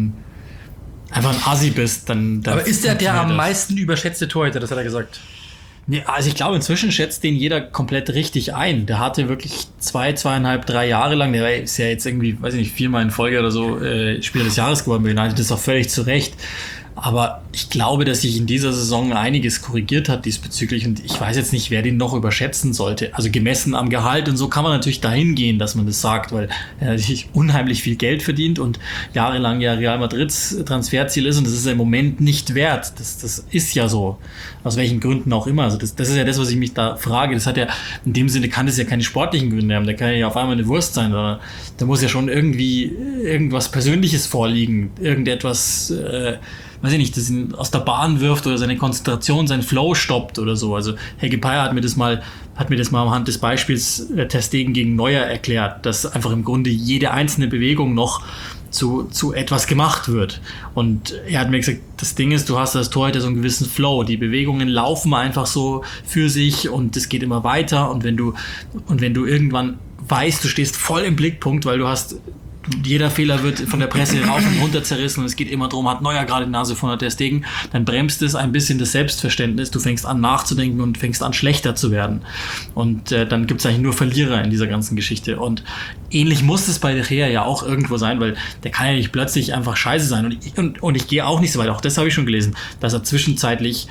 einfach ein Assi bist, dann aber ist der am meisten überschätzte Torhüter, das hat er gesagt? Nee, also ich glaube, inzwischen schätzt den jeder komplett richtig ein. Der hatte wirklich 2,5, 3 Jahre lang, der ist ja jetzt irgendwie, weiß ich nicht, 4-mal in Folge oder so Spieler des Jahres geworden bei United, das ist auch völlig zu Recht. Aber ich glaube, dass sich in dieser Saison einiges korrigiert hat diesbezüglich, und ich weiß jetzt nicht, wer den noch überschätzen sollte. Also gemessen am Gehalt und so kann man natürlich dahin gehen, dass man das sagt, weil er natürlich unheimlich viel Geld verdient und jahrelang ja Real Madrids Transferziel ist, und das ist er im Moment nicht wert. Das ist ja so, aus welchen Gründen auch immer. Also das ist ja das, was ich mich da frage. Das hat ja, in dem Sinne kann das ja keine sportlichen Gründe haben. Der kann ja auf einmal eine Wurst sein, sondern da muss ja schon irgendwas Persönliches vorliegen. Irgendetwas, weiß ich nicht, das ihn aus der Bahn wirft oder seine Konzentration, sein Flow stoppt oder so. Also Hegge Peier hat mir das mal anhand des Beispiels Ter Stegen gegen Neuer erklärt, dass einfach im Grunde jede einzelne Bewegung noch zu etwas gemacht wird. Und er hat mir gesagt, das Ding ist, du hast als Torhüter so einen gewissen Flow. Die Bewegungen laufen einfach so für sich und es geht immer weiter. Und wenn du irgendwann weißt, du stehst voll im Blickpunkt, weil jeder Fehler wird von der Presse rauf und runter zerrissen und es geht immer darum, hat Neuer gerade die Nase von der Ter Stegen, dann bremst es ein bisschen das Selbstverständnis, du fängst an nachzudenken und fängst an schlechter zu werden. Und dann gibt es eigentlich nur Verlierer in dieser ganzen Geschichte. Und ähnlich muss es bei De Gea ja auch irgendwo sein, weil der kann ja nicht plötzlich einfach scheiße sein. Und ich gehe auch nicht so weit, auch das habe ich schon gelesen, dass er zwischenzeitlich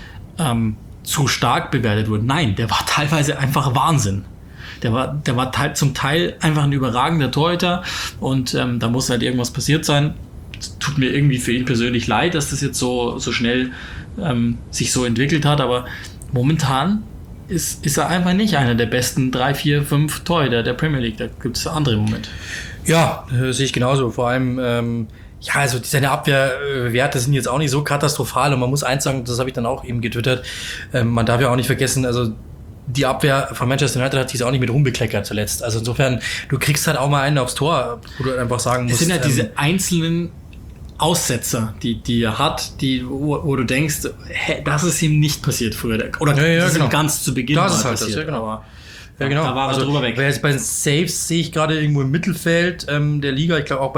zu stark bewertet wurde. Nein, der war teilweise einfach Wahnsinn. Der war zum Teil einfach ein überragender Torhüter, und da muss halt irgendwas passiert sein. Es tut mir irgendwie für ihn persönlich leid, dass das jetzt so schnell sich so entwickelt hat, aber momentan ist er einfach nicht einer der besten 3, 4, 5 Torhüter der Premier League. Da gibt es andere Momente. Ja, sehe ich genauso. Vor allem also seine Abwehrwerte sind jetzt auch nicht so katastrophal, und man muss eins sagen, das habe ich dann auch eben getwittert, man darf ja auch nicht vergessen, also die Abwehr von Manchester United hat sich auch nicht mit rumbekleckert zuletzt. Also insofern, du kriegst halt auch mal einen aufs Tor, wo du einfach sagen musst. Es sind ja diese einzelnen Aussetzer, die er hat, wo du denkst, das ist ihm nicht passiert früher. Oder das ist ihm ganz zu Beginn das ist halt passiert. Das, ja, genau. Aber ja, genau. Da war er drüber weg. Jetzt bei den Saves sehe ich gerade irgendwo im Mittelfeld der Liga. Ich glaube auch bei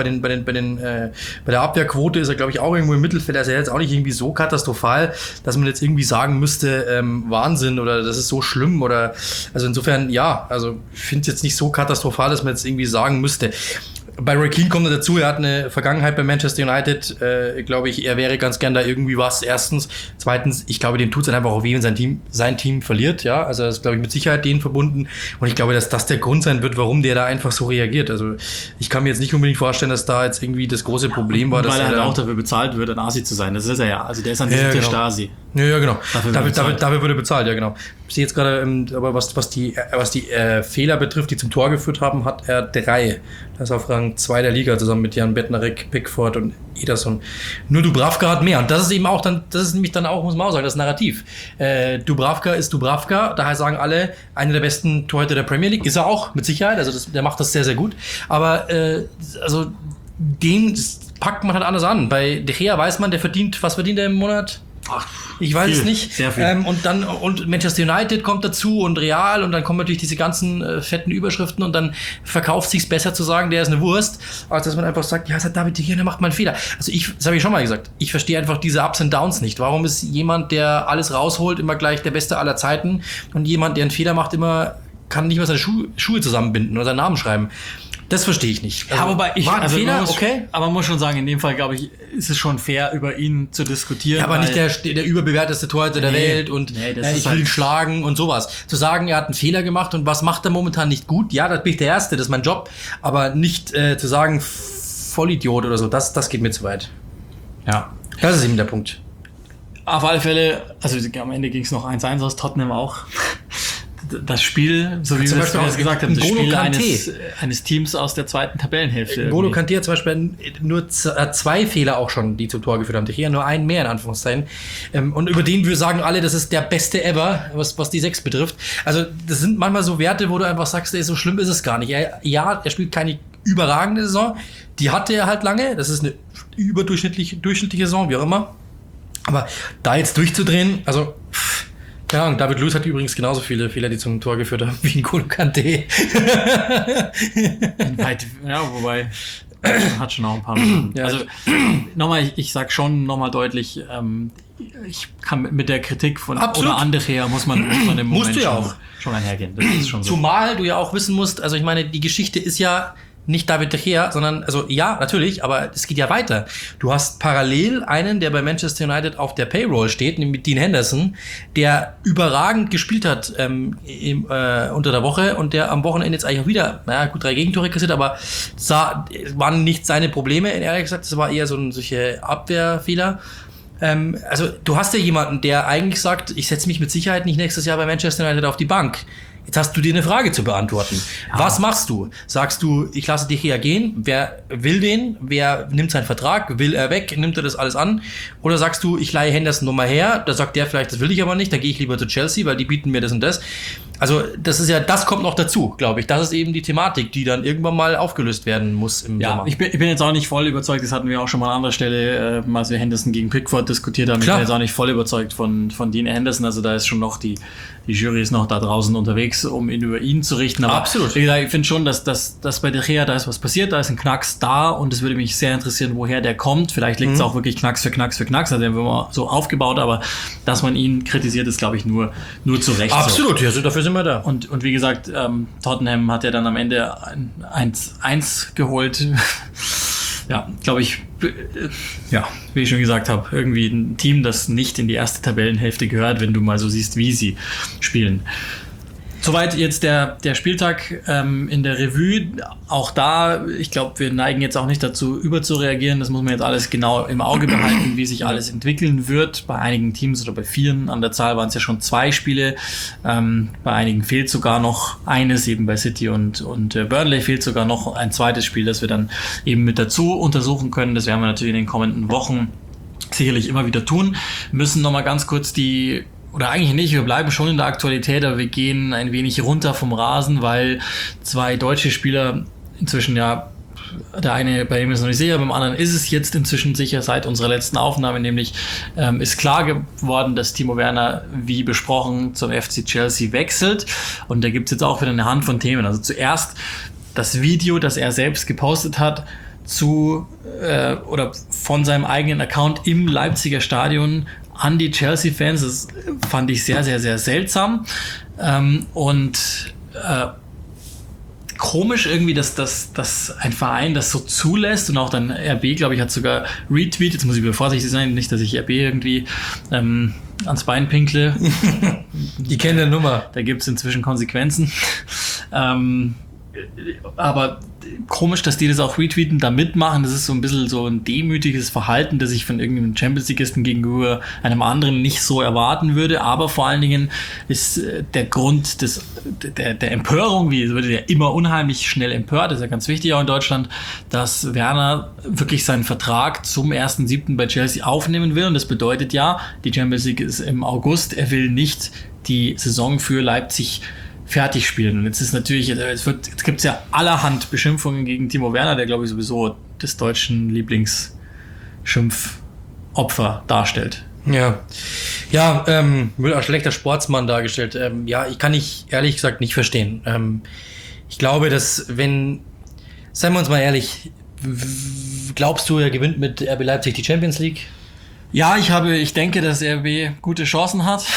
der Abwehrquote ist er, glaube ich, auch irgendwo im Mittelfeld. Also er ist jetzt auch nicht irgendwie so katastrophal, dass man jetzt irgendwie sagen müsste, Wahnsinn oder das ist so schlimm oder, also insofern, ja, also ich finde es jetzt nicht so katastrophal, dass man jetzt irgendwie sagen müsste. bei Roy Keane kommt er dazu, er hat eine Vergangenheit bei Manchester United, glaube ich, er wäre ganz gern da irgendwie was, erstens. Zweitens, ich glaube, dem tut es einfach auch weh, wenn sein Team verliert, ja, also das ist, glaube ich, mit Sicherheit denen verbunden und ich glaube, dass das der Grund sein wird, warum der da einfach so reagiert. Also ich kann mir jetzt nicht unbedingt vorstellen, dass da jetzt irgendwie das große Problem war, dass weil er halt auch dafür bezahlt wird, ein Asi zu sein, das ist er ja, also der ist an diesem Tisch der Asi. Ja, genau. Dafür wird er bezahlt, ja, genau. Ich sehe jetzt gerade, aber was die Fehler betrifft, die zum Tor geführt haben, hat er 3. Das ist auf Rang 2 der Liga, zusammen mit Jan Bednarek, Pickford und Ederson. Nur Dubravka hat mehr. Und das ist eben auch dann, das ist nämlich dann auch, muss man auch sagen, das Narrativ. Dubravka ist Dubravka, daher sagen alle, einer der besten Torhüter der Premier League. Ist er auch, mit Sicherheit, also der macht das sehr, sehr gut. Aber, also, den packt man halt anders an. Bei De Gea weiß man, was verdient er im Monat? Ach, ich weiß es nicht. Sehr viel. Und Manchester United kommt dazu und Real und dann kommen natürlich diese ganzen fetten Überschriften und dann verkauft sich's besser zu sagen, der ist eine Wurst, als dass man einfach sagt, ja, es hat David de Gea, der macht mal einen Fehler. Also das habe ich schon mal gesagt, ich verstehe einfach diese Ups und Downs nicht. Warum ist jemand, der alles rausholt, immer gleich der Beste aller Zeiten und jemand, der einen Fehler macht, kann nicht mal seine Schuhe zusammenbinden oder seinen Namen schreiben? Das verstehe ich nicht. Also, ja, wobei Fehler, okay. Aber man muss schon sagen, in dem Fall, glaube ich, ist es schon fair, über ihn zu diskutieren. Ja, aber nicht der überbewerteste Torhüter der Welt und ich will ihn schlagen und sowas. Zu sagen, er hat einen Fehler gemacht und was macht er momentan nicht gut? Ja, das bin ich der Erste, das ist mein Job. Aber nicht zu sagen, Vollidiot oder so, das geht mir zu weit. Ja, das ist eben der Punkt. Auf alle Fälle, also am Ende ging es noch 1-1 aus, Tottenham auch. Das Spiel, so wie wir es gesagt haben, das Spiel eines Teams aus der zweiten Tabellenhälfte. N'Golo Kanté hat zum Beispiel nur 2 Fehler auch schon, die zum Tor geführt haben. Hier nur einen mehr, in Anführungszeichen. Und über den wir sagen alle, das ist der beste ever, was die 6 betrifft. Also das sind manchmal so Werte, wo du einfach sagst, ey, so schlimm ist es gar nicht. Er spielt keine überragende Saison. Die hatte er halt lange. Das ist eine überdurchschnittliche Saison, wie auch immer. Aber da jetzt durchzudrehen, also... Keine Ahnung, David Luiz hat übrigens genauso viele Fehler, die zum Tor geführt haben, wie N'Golo Kanté. Ja, wobei, hat schon auch ein paar Minuten. Ja. Also, nochmal, ich sag schon nochmal deutlich, ich kann mit der Kritik von oder andere her, muss man im Moment schon einhergehen. Das ist schon so. Zumal du ja auch wissen musst, also ich meine, die Geschichte ist ja nicht David de Gea, sondern, also ja, natürlich, aber es geht ja weiter. Du hast parallel einen, der bei Manchester United auf der Payroll steht, nämlich Dean Henderson, der überragend gespielt hat unter der Woche und der am Wochenende jetzt eigentlich auch wieder, 3 Gegentore kassiert, aber waren nicht seine Probleme, ehrlich gesagt, das war eher solche Abwehrfehler. Also du hast ja jemanden, der eigentlich sagt, ich setze mich mit Sicherheit nicht nächstes Jahr bei Manchester United auf die Bank. Jetzt hast du dir eine Frage zu beantworten. Ja. Was machst du? Sagst du, ich lasse De Gea gehen? Wer will den? Wer nimmt seinen Vertrag? Will er weg? Nimmt er das alles an? Oder sagst du, ich leihe Henderson nochmal her? Da sagt der vielleicht, das will ich aber nicht. Da gehe ich lieber zu Chelsea, weil die bieten mir das und das. Also das kommt noch dazu, glaube ich. Das ist eben die Thematik, die dann irgendwann mal aufgelöst werden muss im Sommer. Ich bin jetzt auch nicht voll überzeugt, das hatten wir auch schon mal an anderer Stelle, als wir Henderson gegen Pickford diskutiert haben. Klar. Ich bin jetzt auch nicht voll überzeugt von Dean Henderson, also da ist schon noch die Jury ist noch da draußen unterwegs, um über ihn zu richten. Aber absolut. Wie gesagt, ich finde schon, dass bei De Gea, da ist was passiert, da ist ein Knacks da und es würde mich sehr interessieren, woher der kommt. Vielleicht liegt es auch wirklich Knacks für Knacks für Knacks, also den haben wir so aufgebaut, aber dass man ihn kritisiert, ist, glaube ich, nur zu Recht. Absolut, so. Ja, dafür sind wir da. Und wie gesagt, Tottenham hat ja dann am Ende 1-1 geholt. Ja, glaube ich, wie ich schon gesagt habe, irgendwie ein Team, das nicht in die erste Tabellenhälfte gehört, wenn du mal so siehst, wie sie spielen. Soweit jetzt der Spieltag in der Revue. Auch da, ich glaube, wir neigen jetzt auch nicht dazu, überzureagieren. Das muss man jetzt alles genau im Auge behalten, wie sich alles entwickeln wird. Bei einigen Teams oder bei 4 an der Zahl waren es ja schon 2 Spiele. Bei einigen fehlt sogar noch eines, eben bei City und Burnley fehlt sogar noch ein zweites Spiel, das wir dann eben mit dazu untersuchen können. Das werden wir natürlich in den kommenden Wochen sicherlich immer wieder tun. Wir müssen nochmal ganz kurz oder eigentlich nicht, wir bleiben schon in der Aktualität, aber wir gehen ein wenig runter vom Rasen, weil 2 deutsche Spieler inzwischen der eine, bei dem ist es noch nicht sicher, beim anderen ist es jetzt inzwischen sicher seit unserer letzten Aufnahme, nämlich ist klar geworden, dass Timo Werner, wie besprochen, zum FC Chelsea wechselt und da gibt es jetzt auch wieder eine Hand von Themen. Also zuerst das Video, das er selbst gepostet hat, oder von seinem eigenen Account im Leipziger Stadion an die Chelsea-Fans. Das fand ich sehr, sehr, sehr seltsam. Und komisch irgendwie, dass ein Verein das so zulässt und auch dann RB, glaube ich, hat sogar retweetet. Jetzt muss ich vorsichtig sein, nicht, dass ich RB irgendwie ans Bein pinkle. Die kennen die Nummer. Da gibt es inzwischen Konsequenzen. Aber komisch, dass die das auch retweeten, da mitmachen. Das ist so ein bisschen so ein demütiges Verhalten, das ich von irgendeinem Champions-Ligisten gegenüber einem anderen nicht so erwarten würde. Aber vor allen Dingen ist der Grund der Empörung, wie es wird ja immer unheimlich schnell empört, das ist ja ganz wichtig auch in Deutschland, dass Werner wirklich seinen Vertrag zum 1.7. bei Chelsea aufnehmen will. Und das bedeutet ja, die Champions League ist im August. Er will nicht die Saison für Leipzig fertig spielen. Und jetzt ist natürlich, jetzt gibt es ja allerhand Beschimpfungen gegen Timo Werner, der, glaube ich, sowieso des deutschen Lieblingsschimpfopfer darstellt. Ja, wird als schlechter Sportsmann dargestellt. Ich kann ich ehrlich gesagt nicht verstehen. Ich glaube, dass seien wir uns mal ehrlich, glaubst du, er gewinnt mit RB Leipzig die Champions League? Ja, ich denke, dass RB gute Chancen hat.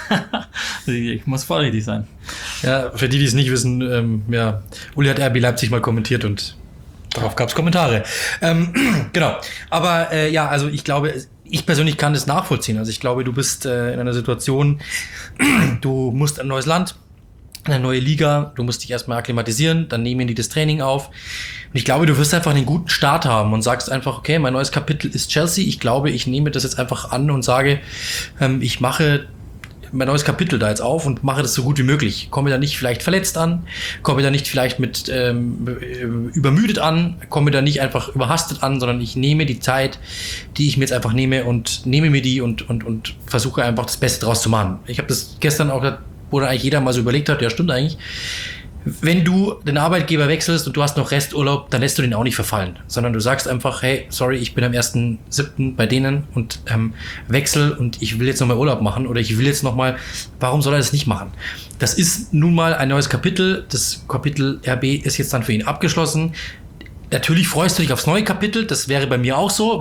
Ich muss vorsichtig sein. Ja, für die es nicht wissen, Uli hat RB Leipzig mal kommentiert und darauf gab es Kommentare. Genau, aber also ich glaube, ich persönlich kann das nachvollziehen. Also ich glaube, du bist in einer Situation, du musst ein neues Land, eine neue Liga, du musst dich erstmal akklimatisieren, dann nehmen die das Training auf. Und ich glaube, du wirst einfach einen guten Start haben und sagst einfach, okay, mein neues Kapitel ist Chelsea. Ich glaube, ich nehme das jetzt einfach an und sage, ich mache mein neues Kapitel da jetzt auf und mache das so gut wie möglich. Komme da nicht vielleicht verletzt an, komme da nicht vielleicht mit übermüdet an, komme da nicht einfach überhastet an, sondern ich nehme die Zeit, die ich mir jetzt einfach nehme und nehme mir die und versuche einfach das Beste draus zu machen. Ich habe das gestern auch, wo da eigentlich jeder mal so überlegt hat, ja stimmt eigentlich, wenn du den Arbeitgeber wechselst und du hast noch Resturlaub, dann lässt du den auch nicht verfallen, sondern du sagst einfach, hey, sorry, ich bin am 1.7. bei denen und wechsel und ich will jetzt nochmal Urlaub machen oder ich will jetzt nochmal, warum soll er das nicht machen? Das ist nun mal ein neues Kapitel, das Kapitel RB ist jetzt dann für ihn abgeschlossen. Natürlich freust du dich aufs neue Kapitel, das wäre bei mir auch so,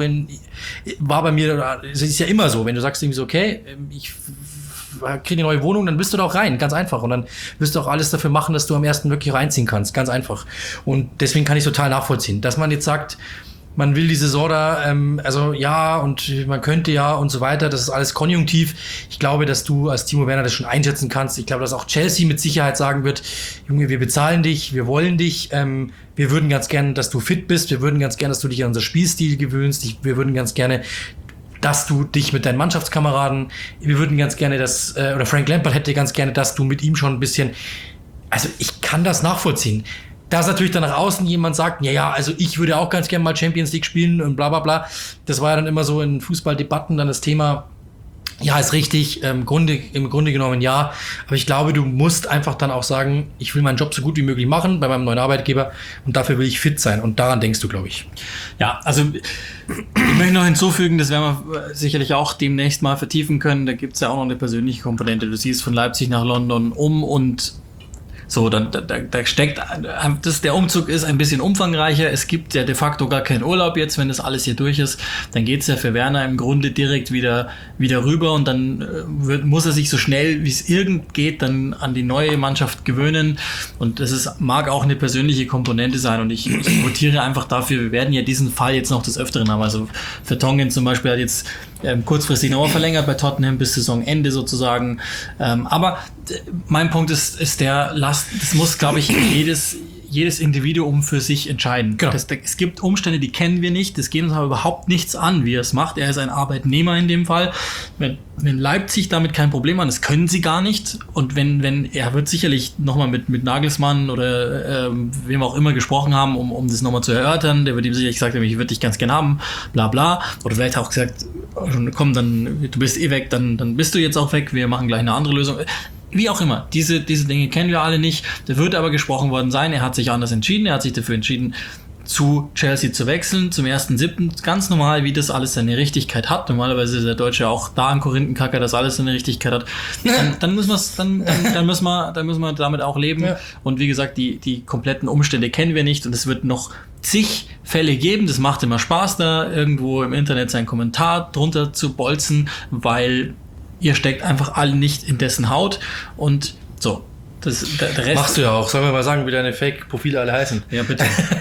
es ist ja immer so, wenn du sagst irgendwie so, okay, ich kriege eine neue Wohnung, dann bist du da auch rein, ganz einfach. Und dann wirst du auch alles dafür machen, dass du am 1. wirklich reinziehen kannst, ganz einfach. Und deswegen kann ich total nachvollziehen, dass man jetzt sagt, man will die Saison da, und man könnte ja und so weiter, das ist alles konjunktiv. Ich glaube, dass du als Timo Werner das schon einschätzen kannst. Ich glaube, dass auch Chelsea mit Sicherheit sagen wird, Junge, wir bezahlen dich, wir wollen dich, wir würden ganz gerne, dass du fit bist, wir würden ganz gerne, dass du dich an unser Spielstil gewöhnst, wir würden ganz gerne, dass du dich mit deinen Mannschaftskameraden, wir würden ganz gerne, oder Frank Lampard hätte ganz gerne, dass du mit ihm schon ein bisschen, also ich kann das nachvollziehen. Dass natürlich dann nach außen jemand sagt, also ich würde auch ganz gerne mal Champions League spielen und bla bla bla. Das war ja dann immer so in Fußballdebatten dann das Thema, ja, ist richtig, im Grunde genommen ja. Aber ich glaube, du musst einfach dann auch sagen, ich will meinen Job so gut wie möglich machen bei meinem neuen Arbeitgeber und dafür will ich fit sein. Und daran denkst du, glaube ich. Ja, also ich möchte noch hinzufügen, das werden wir sicherlich auch demnächst mal vertiefen können. Da gibt es ja auch noch eine persönliche Komponente. Du siehst von Leipzig nach London und so, da steckt, der Umzug ist ein bisschen umfangreicher. Es gibt ja de facto gar keinen Urlaub jetzt, wenn das alles hier durch ist. Dann geht's ja für Werner im Grunde direkt wieder rüber und dann muss er sich so schnell wie es irgend geht dann an die neue Mannschaft gewöhnen. Und das mag auch eine persönliche Komponente sein und ich votiere einfach dafür, wir werden ja diesen Fall jetzt noch des Öfteren haben. Also Vertonghen zum Beispiel hat jetzt kurzfristig nochmal verlängert bei Tottenham bis Saisonende sozusagen. Aber mein Punkt ist das muss, glaube ich, jedes Individuum für sich entscheiden. Genau. Es gibt Umstände, die kennen wir nicht, das geht uns aber überhaupt nichts an, wie er es macht. Er ist ein Arbeitnehmer in dem Fall. Wenn Leipzig damit kein Problem hat, das können sie gar nicht. Und wenn er wird sicherlich nochmal mit Nagelsmann oder wem auch immer gesprochen haben, um das nochmal zu erörtern. Der wird ihm sicherlich gesagt haben, ich würde dich ganz gern haben, bla bla. Oder vielleicht auch gesagt, komm, dann du bist eh weg, dann bist du jetzt auch weg, wir machen gleich eine andere Lösung. Wie auch immer, diese Dinge kennen wir alle nicht. Da wird aber gesprochen worden sein, er hat sich anders entschieden, er hat sich dafür entschieden, zu Chelsea zu wechseln, zum 1.7. Ganz normal, wie das alles seine Richtigkeit hat. Normalerweise ist der Deutsche auch da ein Korinthenkacker, dass alles seine Richtigkeit hat. Dann müssen wir damit auch leben. Ja. Und wie gesagt, die kompletten Umstände kennen wir nicht und es wird noch zig Fälle geben. Das macht immer Spaß, da irgendwo im Internet seinen Kommentar drunter zu bolzen, weil ihr steckt einfach alle nicht in dessen Haut und so. Der Rest machst du ja auch. Sollen wir mal sagen, wie deine Fake-Profile alle heißen? Ja, bitte.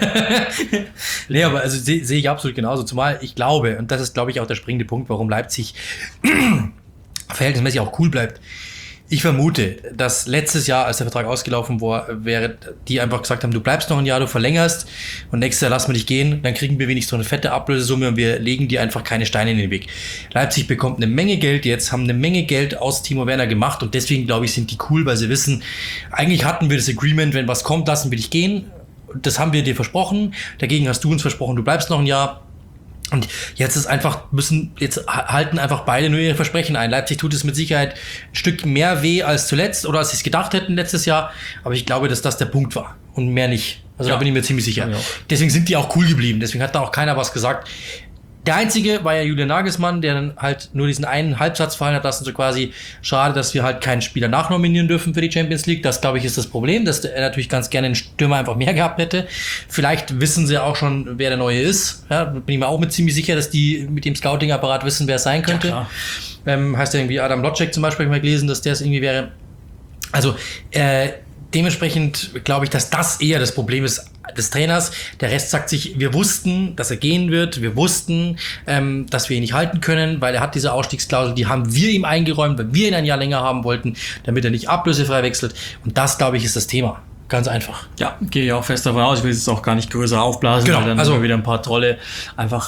Nee, aber also sehe ich absolut genauso. Zumal ich glaube, und das ist, glaube ich, auch der springende Punkt, warum Leipzig verhältnismäßig auch cool bleibt. Ich vermute, dass letztes Jahr, als der Vertrag ausgelaufen wäre, die einfach gesagt haben, du bleibst noch ein Jahr, du verlängerst und nächstes Jahr lassen wir dich gehen, dann kriegen wir wenigstens so eine fette Ablösesumme und wir legen dir einfach keine Steine in den Weg. Leipzig bekommt eine Menge Geld jetzt, haben eine Menge Geld aus Timo Werner gemacht und deswegen, glaube ich, sind die cool, weil sie wissen, eigentlich hatten wir das Agreement, wenn was kommt, lassen wir dich gehen. Das haben wir dir versprochen, dagegen hast du uns versprochen, du bleibst noch ein Jahr. Und jetzt ist einfach, jetzt halten einfach beide nur ihre Versprechen ein. Leipzig tut es mit Sicherheit ein Stück mehr weh als zuletzt oder als sie es gedacht hätten letztes Jahr. Aber ich glaube, dass das der Punkt war und mehr nicht. Also da bin ich mir ziemlich sicher. Ja. Deswegen sind die auch cool geblieben. Deswegen hat da auch keiner was gesagt. Der Einzige war ja Julian Nagelsmann, der dann halt nur diesen einen Halbsatz fallen hat lassen, so quasi, schade, dass wir halt keinen Spieler nachnominieren dürfen für die Champions League. Das, glaube ich, ist das Problem, dass er natürlich ganz gerne einen Stürmer einfach mehr gehabt hätte. Vielleicht wissen sie auch schon, wer der Neue ist. Ja, bin ich mir auch mit ziemlich sicher, dass die mit dem Scouting-Apparat wissen, wer es sein könnte. Ja, heißt ja irgendwie Adam Lotschek zum Beispiel, habe ich mal gelesen, dass der es irgendwie wäre. Also, dementsprechend glaube ich, dass das eher das Problem ist des Trainers. Der Rest sagt sich, wir wussten, dass er gehen wird. Wir wussten, dass wir ihn nicht halten können, weil er hat diese Ausstiegsklausel, die haben wir ihm eingeräumt, weil wir ihn ein Jahr länger haben wollten, damit er nicht ablösefrei wechselt. Und das, glaube ich, ist das Thema. Ganz einfach. Ja, gehe ich auch fest davon aus. Ich will es auch gar nicht größer aufblasen, genau, weil dann also wieder ein paar Trolle einfach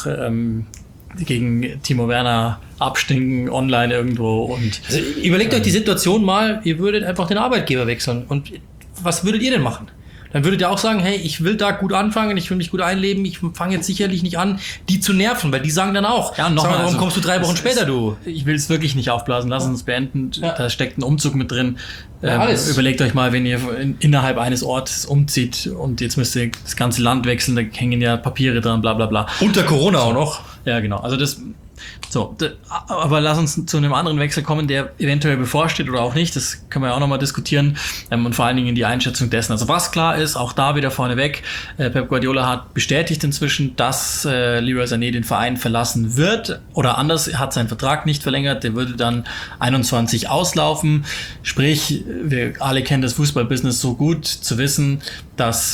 gegen Timo Werner abstinken online irgendwo. Und also überlegt euch die Situation mal, ihr würdet einfach den Arbeitgeber wechseln. Und was würdet ihr denn machen? Dann würdet ihr auch sagen, hey, ich will da gut anfangen, ich will mich gut einleben, ich fange jetzt sicherlich nicht an, die zu nerven, weil die sagen dann auch, ja, nochmal, warum kommst du 3 Wochen später, du? Ich will es wirklich nicht aufblasen, lass uns beenden, da steckt ein Umzug mit drin. Alles. Überlegt euch mal, wenn ihr innerhalb eines Ortes umzieht und jetzt müsst ihr das ganze Land wechseln, da hängen ja Papiere dran, bla bla bla. Unter Corona auch noch. Ja, genau, also das... So, aber lass uns zu einem anderen Wechsel kommen, der eventuell bevorsteht oder auch nicht. Das können wir ja auch nochmal diskutieren. Und vor allen Dingen die Einschätzung dessen. Also was klar ist, auch da wieder vorneweg, Pep Guardiola hat bestätigt inzwischen, dass Leroy Sané den Verein verlassen wird. Oder anders, er hat seinen Vertrag nicht verlängert. Der würde dann 21 auslaufen. Sprich, wir alle kennen das Fußballbusiness so gut, zu wissen, dass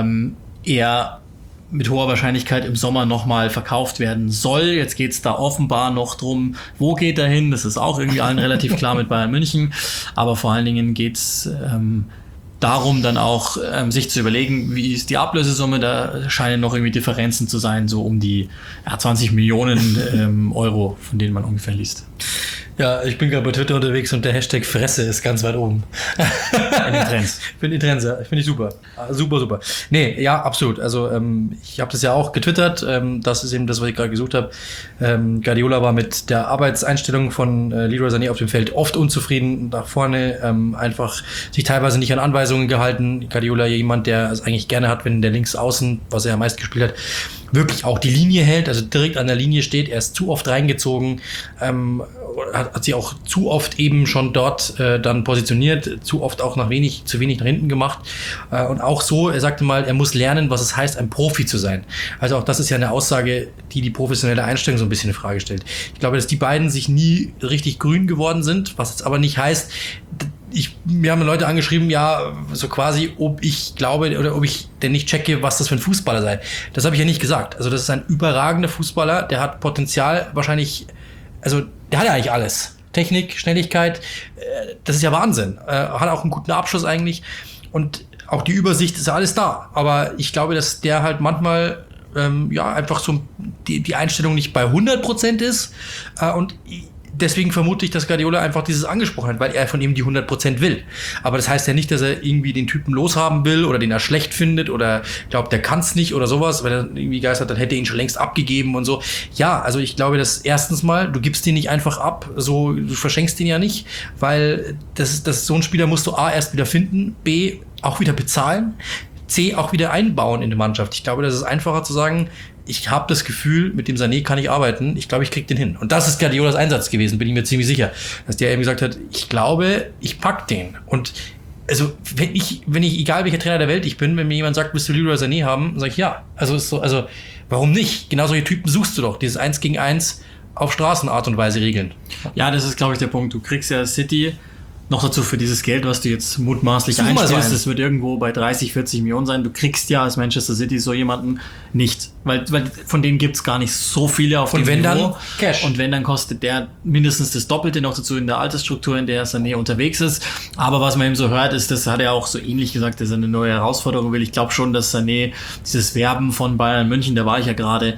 er mit hoher Wahrscheinlichkeit im Sommer nochmal verkauft werden soll. Jetzt geht's da offenbar noch drum, wo geht er hin? Das ist auch irgendwie allen relativ klar mit Bayern München. Aber vor allen Dingen geht's darum, dann auch sich zu überlegen, wie ist die Ablösesumme? Da scheinen noch irgendwie Differenzen zu sein, so um die 20 Millionen Euro, von denen man ungefähr liest. Ja, ich bin gerade bei Twitter unterwegs und der Hashtag Fresse ist ganz weit oben. In den Trends. Finde ich super. Super. Nee, ja, absolut. Also ich habe das ja auch getwittert. Das ist eben das, was ich gerade gesucht habe. Guardiola war mit der Arbeitseinstellung von Leroy Sané auf dem Feld oft unzufrieden. Nach vorne einfach sich teilweise nicht an Anweisungen gehalten. Guardiola jemand, der es eigentlich gerne hat, wenn der links außen, was er am meisten gespielt hat, wirklich auch die Linie hält, also direkt an der Linie steht. Er ist zu oft reingezogen, hat sie auch zu oft eben schon dort dann positioniert, zu oft auch zu wenig nach hinten gemacht. Und auch so, er sagte mal, er muss lernen, was es heißt, ein Profi zu sein. Also auch das ist ja eine Aussage, die professionelle Einstellung so ein bisschen in Frage stellt. Ich glaube, dass die beiden sich nie richtig grün geworden sind, was jetzt aber nicht heißt, mir haben Leute angeschrieben, ja, so quasi, ob ich glaube oder ob ich denn nicht checke, was das für ein Fußballer sei. Das habe ich ja nicht gesagt. Also das ist ein überragender Fußballer, der hat Potenzial wahrscheinlich, also der hat ja eigentlich alles. Technik, Schnelligkeit, das ist ja Wahnsinn. Hat auch einen guten Abschluss eigentlich und auch die Übersicht ist ja alles da. Aber ich glaube, dass der halt manchmal einfach so die Einstellung nicht bei 100% ist und deswegen vermute ich, dass Guardiola einfach dieses angesprochen hat, weil er von ihm die 100% will. Aber das heißt ja nicht, dass er irgendwie den Typen loshaben will oder den er schlecht findet oder glaubt, der kann's nicht oder sowas. Wenn er irgendwie geistert, dann hätte er ihn schon längst abgegeben und so. Ja, also ich glaube, dass erstens mal, du gibst ihn nicht einfach ab, so, du verschenkst ihn ja nicht, weil so ein Spieler musst du A, erst wieder finden, B, auch wieder bezahlen, C, auch wieder einbauen in die Mannschaft. Ich glaube, das ist einfacher zu sagen, ich habe das Gefühl, mit dem Sané kann ich arbeiten. Ich glaube, ich krieg den hin. Und das ist Guardiolas Einsatz gewesen, bin ich mir ziemlich sicher. Dass der eben gesagt hat, ich glaube, ich pack den. Und also, wenn ich, egal welcher Trainer der Welt ich bin, wenn mir jemand sagt, willst du Leroy Sané haben, sage ich ja. Also, ist so, also, warum nicht? Genau solche Typen suchst du doch. Dieses 1 gegen 1 auf Straßenart und Weise regeln. Ja, das ist, glaube ich, der Punkt. Du kriegst ja City Noch dazu für dieses Geld, was du jetzt mutmaßlich einstellst, das wird irgendwo bei 30, 40 Millionen sein. Du kriegst ja als Manchester City so jemanden nicht, weil von denen gibt's gar nicht so viele auf dem Niveau. Dann Cash. Und wenn, dann kostet der mindestens das Doppelte, noch dazu in der Altersstruktur, in der Sané unterwegs ist. Aber was man eben so hört, ist, das hat er auch so ähnlich gesagt, dass er eine neue Herausforderung will. Ich glaube schon, dass Sané dieses Werben von Bayern München, da war ich ja gerade,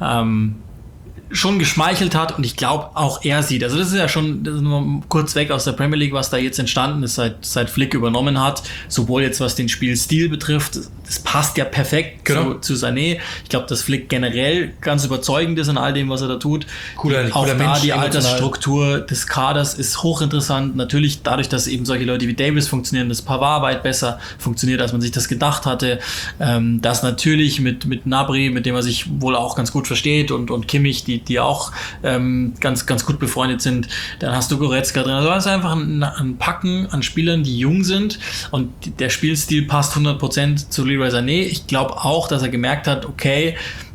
schon geschmeichelt hat, und ich glaube auch er sieht, also das ist ja schon, das ist nur kurz weg aus der Premier League, was da jetzt entstanden ist, seit Flick übernommen hat, sowohl jetzt was den Spielstil betrifft, das passt ja perfekt zu Sané. Ich glaube, dass Flick generell ganz überzeugend ist in all dem, was er da tut. Auch da Mensch, die Altersstruktur des Kaders ist hochinteressant. Natürlich dadurch, dass eben solche Leute wie Davis funktionieren, dass Pavard besser funktioniert, als man sich das gedacht hatte. Das natürlich mit Gnabry, mit dem er sich wohl auch ganz gut versteht, und Kimmich, die auch ganz gut befreundet sind. Dann hast du Goretzka drin. Also das ist einfach ein Packen an Spielern, die jung sind, und der Spielstil passt 100% zu Leroy Sané. Ich glaube auch, dass er gemerkt hat, okay,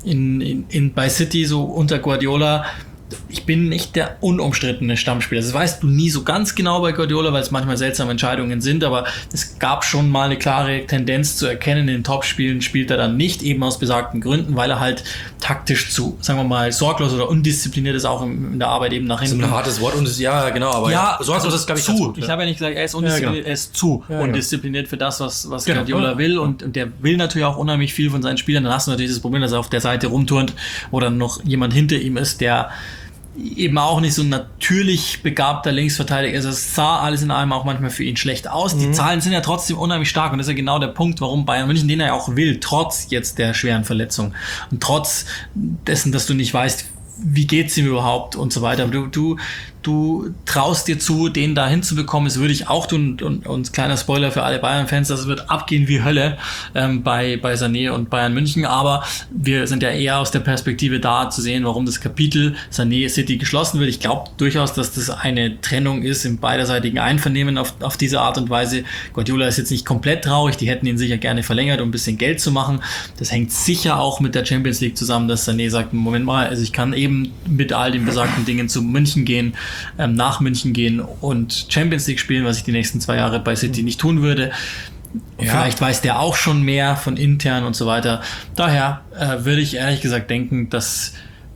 bei City so unter Guardiola, ich bin nicht der unumstrittene Stammspieler. Das weißt du nie so ganz genau bei Guardiola, weil es manchmal seltsame Entscheidungen sind, aber es gab schon mal eine klare Tendenz zu erkennen, in den Topspielen spielt er dann nicht, eben aus besagten Gründen, weil er halt taktisch zu, sagen wir mal, sorglos oder undiszipliniert ist, auch in der Arbeit eben nach hinten. Das ist ein hartes Wort, und ja, genau, aber ja, sorglos ist, glaube ich, zu. Ich habe ja nicht gesagt, er ist undiszipliniert, er ist zu undiszipliniert für das, was Guardiola will, und der will natürlich auch unheimlich viel von seinen Spielern. Dann hast du natürlich das Problem, dass er auf der Seite rumturnt, wo dann noch jemand hinter ihm ist, der eben auch nicht so ein natürlich begabter Linksverteidiger ist. Es sah alles in allem auch manchmal für ihn schlecht aus. Die Zahlen sind ja trotzdem unheimlich stark, und das ist ja genau der Punkt, warum Bayern München, den er ja auch will, trotz jetzt der schweren Verletzung und trotz dessen, dass du nicht weißt, wie geht's ihm überhaupt und so weiter. Aber du traust dir zu, den da hinzubekommen. Das würde ich auch tun, und kleiner Spoiler für alle Bayern-Fans, das wird abgehen wie Hölle bei Sané und Bayern München, aber wir sind ja eher aus der Perspektive da zu sehen, warum das Kapitel Sané City geschlossen wird. Ich glaube durchaus, dass das eine Trennung ist im beiderseitigen Einvernehmen auf diese Art und Weise. Guardiola ist jetzt nicht komplett traurig, die hätten ihn sicher gerne verlängert, um ein bisschen Geld zu machen. Das hängt sicher auch mit der Champions League zusammen, dass Sané sagt, Moment mal, also ich kann eben mit all den besagten Dingen zu München gehen, nach München gehen und Champions League spielen, was ich die nächsten 2 Jahre bei City nicht tun würde. Ja. Vielleicht weiß der auch schon mehr von intern und so weiter. Daher würde ich ehrlich gesagt denken, dass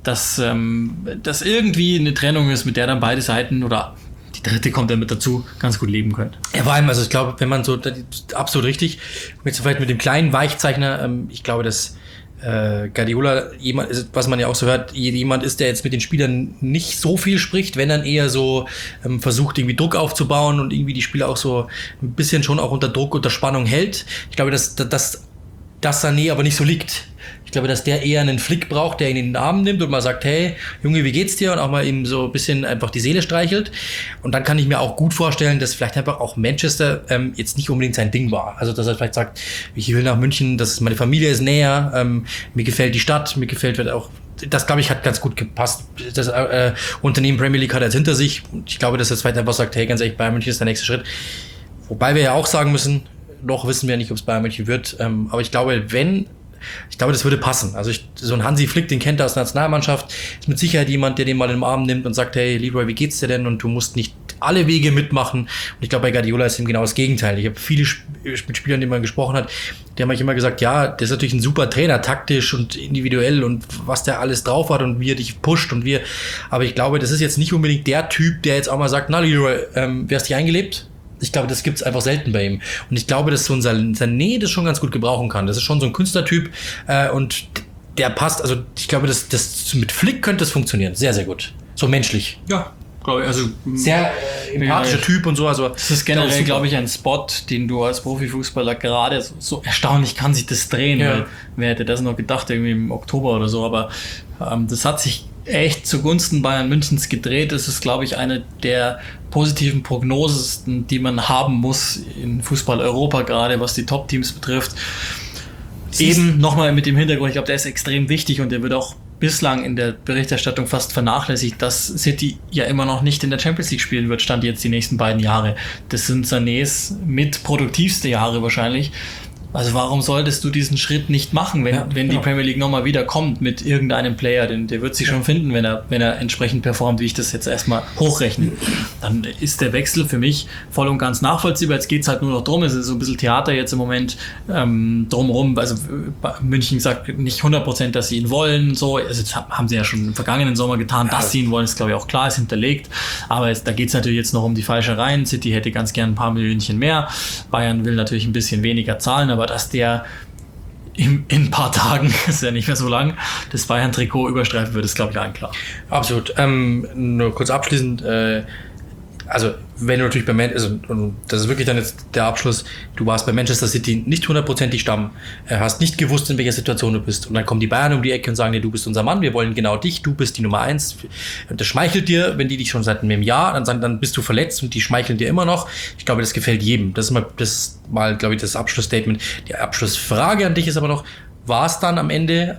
irgendwie eine Trennung ist, mit der dann beide Seiten, oder die dritte kommt dann mit dazu, ganz gut leben können. Ja, vor allem, also ich glaube, wenn man so, absolut richtig, jetzt vielleicht mit dem kleinen Weichzeichner, ich glaube, dass Guardiola jemand, was man ja auch so hört, jemand ist, der jetzt mit den Spielern nicht so viel spricht, wenn dann eher so versucht, irgendwie Druck aufzubauen und irgendwie die Spieler auch so ein bisschen schon auch unter Druck, unter Spannung hält. Ich glaube, dass Sané aber nicht so liegt. Ich glaube, dass der eher einen Flick braucht, der ihn in den Arm nimmt und mal sagt, hey, Junge, wie geht's dir? Und auch mal ihm so ein bisschen einfach die Seele streichelt. Und dann kann ich mir auch gut vorstellen, dass vielleicht einfach auch Manchester jetzt nicht unbedingt sein Ding war. Also, dass er vielleicht sagt, ich will nach München, meine Familie ist näher, mir gefällt die Stadt, mir gefällt auch, das, glaube ich, hat ganz gut gepasst. Das Unternehmen Premier League hat er jetzt hinter sich. Und ich glaube, dass er vielleicht einfach sagt, hey, ganz ehrlich, Bayern München ist der nächste Schritt. Wobei wir ja auch sagen müssen, noch wissen wir nicht, ob es Bayern München wird. Aber ich glaube, das würde passen. Also so ein Hansi Flick, den kennt er aus der Nationalmannschaft, ist mit Sicherheit jemand, der den mal in den Arm nimmt und sagt, hey, Leroy, wie geht's dir denn? Und du musst nicht alle Wege mitmachen. Und ich glaube, bei Guardiola ist eben genau das Gegenteil. Ich habe viele mit Spielern, die man gesprochen hat, die haben eigentlich immer gesagt, ja, der ist natürlich ein super Trainer, taktisch und individuell und was der alles drauf hat und wie er dich pusht aber ich glaube, das ist jetzt nicht unbedingt der Typ, der jetzt auch mal sagt, na Leroy, wer hast dich eingelebt? Ich glaube, das gibt's einfach selten bei ihm. Und ich glaube, dass so ein Sané das schon ganz gut gebrauchen kann. Das ist schon so ein Künstlertyp und der passt. Also ich glaube, das mit Flick könnte es funktionieren. Sehr, sehr gut. So menschlich. Ja, glaube ich. Also sehr empathischer Typ und so. Also das ist generell, glaube ich, ein Spot, den du als Profifußballer gerade so erstaunlich kann sich das drehen. Ja. Weil wer hätte das noch gedacht, irgendwie im Oktober oder so. Aber das hat sich echt zugunsten Bayern Münchens gedreht. Das ist, glaube ich, eine der positiven Prognosen, die man haben muss in Fußball Europa, gerade was die Top-Teams betrifft. Eben nochmal mit dem Hintergrund, ich glaube, der ist extrem wichtig und der wird auch bislang in der Berichterstattung fast vernachlässigt, dass City ja immer noch nicht in der Champions League spielen wird, stand jetzt die nächsten beiden Jahre. Das sind Sanés mit produktivste Jahre wahrscheinlich. Also warum solltest du diesen Schritt nicht machen, wenn die Premier League nochmal wieder kommt mit irgendeinem Player, denn der wird sich schon finden, wenn er entsprechend performt, wie ich das jetzt erstmal hochrechne. Dann ist der Wechsel für mich voll und ganz nachvollziehbar. Jetzt geht es halt nur noch drum, es ist so ein bisschen Theater jetzt im Moment drumherum. Also München sagt nicht 100%, dass sie ihn wollen. So, also das haben sie ja schon im vergangenen Sommer getan, dass sie ihn wollen, ist glaube ich auch klar, ist hinterlegt. Aber da geht es natürlich jetzt noch um die Falschereien. City hätte ganz gern ein paar Millionchen mehr. Bayern will natürlich ein bisschen weniger zahlen, aber dass der in ein paar Tagen, ist ja nicht mehr so lang, das Bayern-Trikot überstreifen wird, ist glaube ich allen klar. Absolut. Nur kurz abschließend, also wenn du natürlich das ist wirklich dann jetzt der Abschluss, du warst bei Manchester City nicht 100%ig Stamm, hast nicht gewusst, in welcher Situation du bist und dann kommen die Bayern um die Ecke und sagen dir, du bist unser Mann, wir wollen genau dich, du bist die Nummer 1. Das schmeichelt dir, wenn die dich schon seit einem Jahr, dann sagen, dann bist du verletzt und die schmeicheln dir immer noch. Ich glaube, das gefällt jedem. Das ist mal glaube ich, das Abschlussstatement. Die Abschlussfrage an dich ist aber noch, war es dann am Ende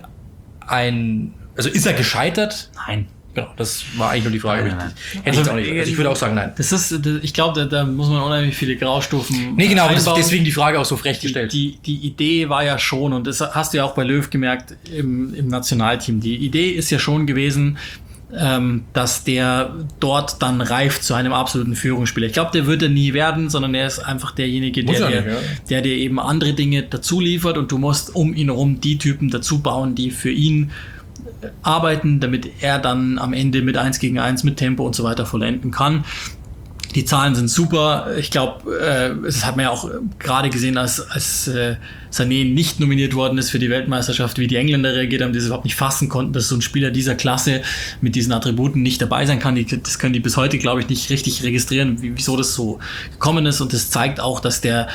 also ist er gescheitert? Nein. Genau, das war eigentlich nur die Frage. Nein. Hätte ich auch nicht. Also ich würde auch sagen, nein. Ich glaube, da muss man unheimlich viele Graustufen. Nee, genau, deswegen die Frage auch so frech gestellt. Die Idee war ja schon, und das hast du ja auch bei Löw gemerkt im Nationalteam, die Idee ist ja schon gewesen, dass der dort dann reift zu einem absoluten Führungsspieler. Ich glaube, der wird er nie werden, sondern er ist einfach derjenige, der dir eben andere Dinge dazu liefert und du musst um ihn herum die Typen dazu bauen, die für ihn arbeiten, damit er dann am Ende mit 1 gegen 1 mit Tempo und so weiter vollenden kann. Die Zahlen sind super. Ich glaube, das hat man ja auch gerade gesehen, als Sané nicht nominiert worden ist für die Weltmeisterschaft, wie die Engländer reagiert haben, die es überhaupt nicht fassen konnten, dass so ein Spieler dieser Klasse mit diesen Attributen nicht dabei sein kann. Das können die bis heute, glaube ich, nicht richtig registrieren, wieso das so gekommen ist. Und das zeigt auch, dass der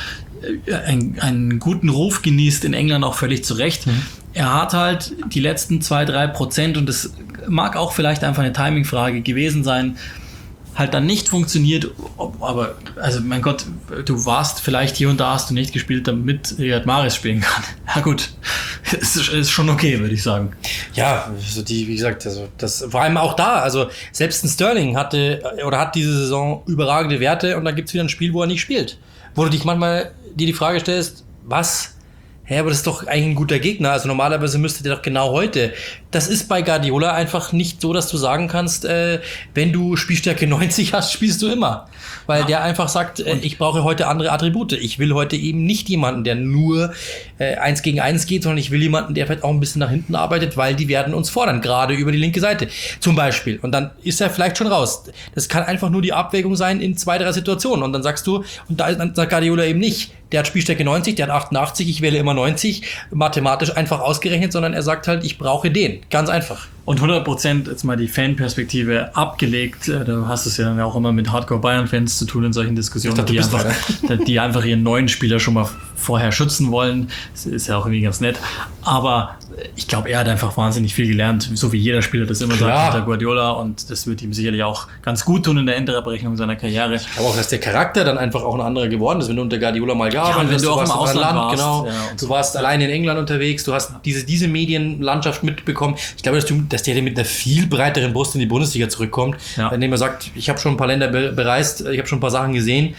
einen guten Ruf genießt in England auch völlig zu Recht. Er hat halt die letzten 2-3% und das mag auch vielleicht einfach eine Timing-Frage gewesen sein, halt dann nicht funktioniert, aber also mein Gott, du warst vielleicht hier und da hast du nicht gespielt, damit Riyad Mahrez spielen kann. Ja gut, ist schon okay, würde ich sagen. Ja, also wie gesagt, also das vor allem auch da, also selbst ein Sterling hat diese Saison überragende Werte und dann gibt es wieder ein Spiel, wo er nicht spielt. Wo du dich manchmal dir die Frage stellst, was? Aber das ist doch eigentlich ein guter Gegner. Also normalerweise müsste der doch genau heute. Das ist bei Guardiola einfach nicht so, dass du sagen kannst, wenn du Spielstärke 90 hast, spielst du immer. Weil der einfach sagt, ich brauche heute andere Attribute. Ich will heute eben nicht jemanden, der nur 1 gegen 1 geht, sondern ich will jemanden, der vielleicht auch ein bisschen nach hinten arbeitet, weil die werden uns fordern, gerade über die linke Seite zum Beispiel. Und dann ist er vielleicht schon raus. Das kann einfach nur die Abwägung sein in 2-3 Situationen. Und dann sagst du, und da sagt Guardiola eben nicht, der hat Spielstärke 90, der hat 88, ich wähle immer 90, mathematisch einfach ausgerechnet, sondern er sagt halt, ich brauche den. Ganz einfach. Und 100% jetzt mal die Fanperspektive abgelegt. Du hast es ja dann auch immer mit Hardcore-Bayern-Fans zu tun in solchen Diskussionen, die einfach ihren neuen Spieler schon mal vorher schützen wollen. Das ist ja auch irgendwie ganz nett. Aber ich glaube, er hat einfach wahnsinnig viel gelernt, so wie jeder Spieler das immer sagt unter Guardiola. Und das wird ihm sicherlich auch ganz gut tun in der Endabrechnung seiner Karriere. Aber auch, dass der Charakter dann einfach auch ein anderer geworden ist, wenn du unter Guardiola mal gearbeitet hast. Wenn du auch im Ausland warst. Genau. Ja, du warst alleine in England unterwegs, du hast diese Medienlandschaft mitbekommen. Ich glaube, dass der mit einer viel breiteren Brust in die Bundesliga zurückkommt, indem er sagt, ich habe schon ein paar Länder bereist, ich habe schon ein paar Sachen gesehen.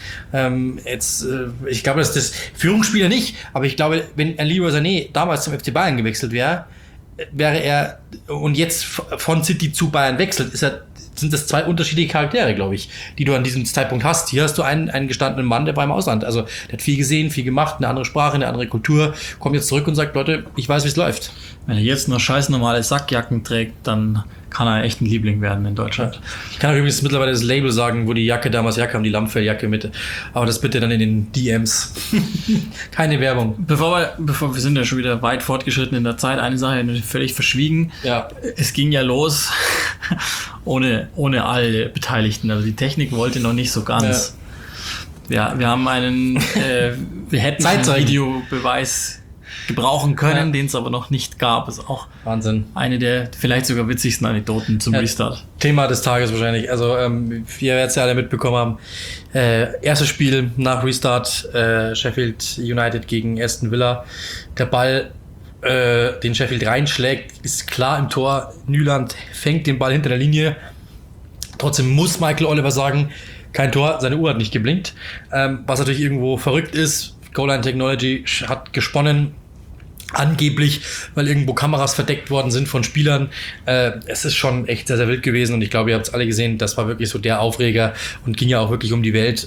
Ich glaube, dass das Führungsspieler nicht, aber ich glaube, wenn Leroy Sané damals zum FC Bayern gewechselt wäre er und jetzt von City zu Bayern wechselt, sind das 2 unterschiedliche Charaktere, glaube ich, die du an diesem Zeitpunkt hast. Hier hast du einen gestandenen Mann, der war im Ausland. Also der hat viel gesehen, viel gemacht, eine andere Sprache, eine andere Kultur, kommt jetzt zurück und sagt, Leute, ich weiß, wie es läuft. Wenn er jetzt noch scheiß normale Sackjacken trägt, dann kann er echt ein Liebling werden in Deutschland. Ich kann auch übrigens mittlerweile das Label sagen, wo die Jacke damals herkam, die Lammfelljacke mit. Aber das bitte dann in den DMs. Keine Werbung. Bevor wir sind ja schon wieder weit fortgeschritten in der Zeit, eine Sache völlig verschwiegen. Ja. Es ging ja los ohne alle Beteiligten. Also die Technik wollte noch nicht so ganz. Ja, wir haben wir hätten einen Videobeweis gebrauchen können, den es aber noch nicht gab. Ist auch Wahnsinn. Eine der vielleicht sogar witzigsten Anekdoten zum Restart. Thema des Tages wahrscheinlich. Also wir werden es ja alle mitbekommen haben. Erstes Spiel nach Restart, Sheffield United gegen Aston Villa. Der Ball, den Sheffield reinschlägt, ist klar im Tor. Nyland fängt den Ball hinter der Linie. Trotzdem muss Michael Oliver sagen, kein Tor, seine Uhr hat nicht geblinkt. Was natürlich irgendwo verrückt ist. Goal Line Technology hat gesponnen. Angeblich, weil irgendwo Kameras verdeckt worden sind von Spielern. Es ist schon echt sehr, sehr wild gewesen und ich glaube, ihr habt es alle gesehen, das war wirklich so der Aufreger und ging ja auch wirklich um die Welt,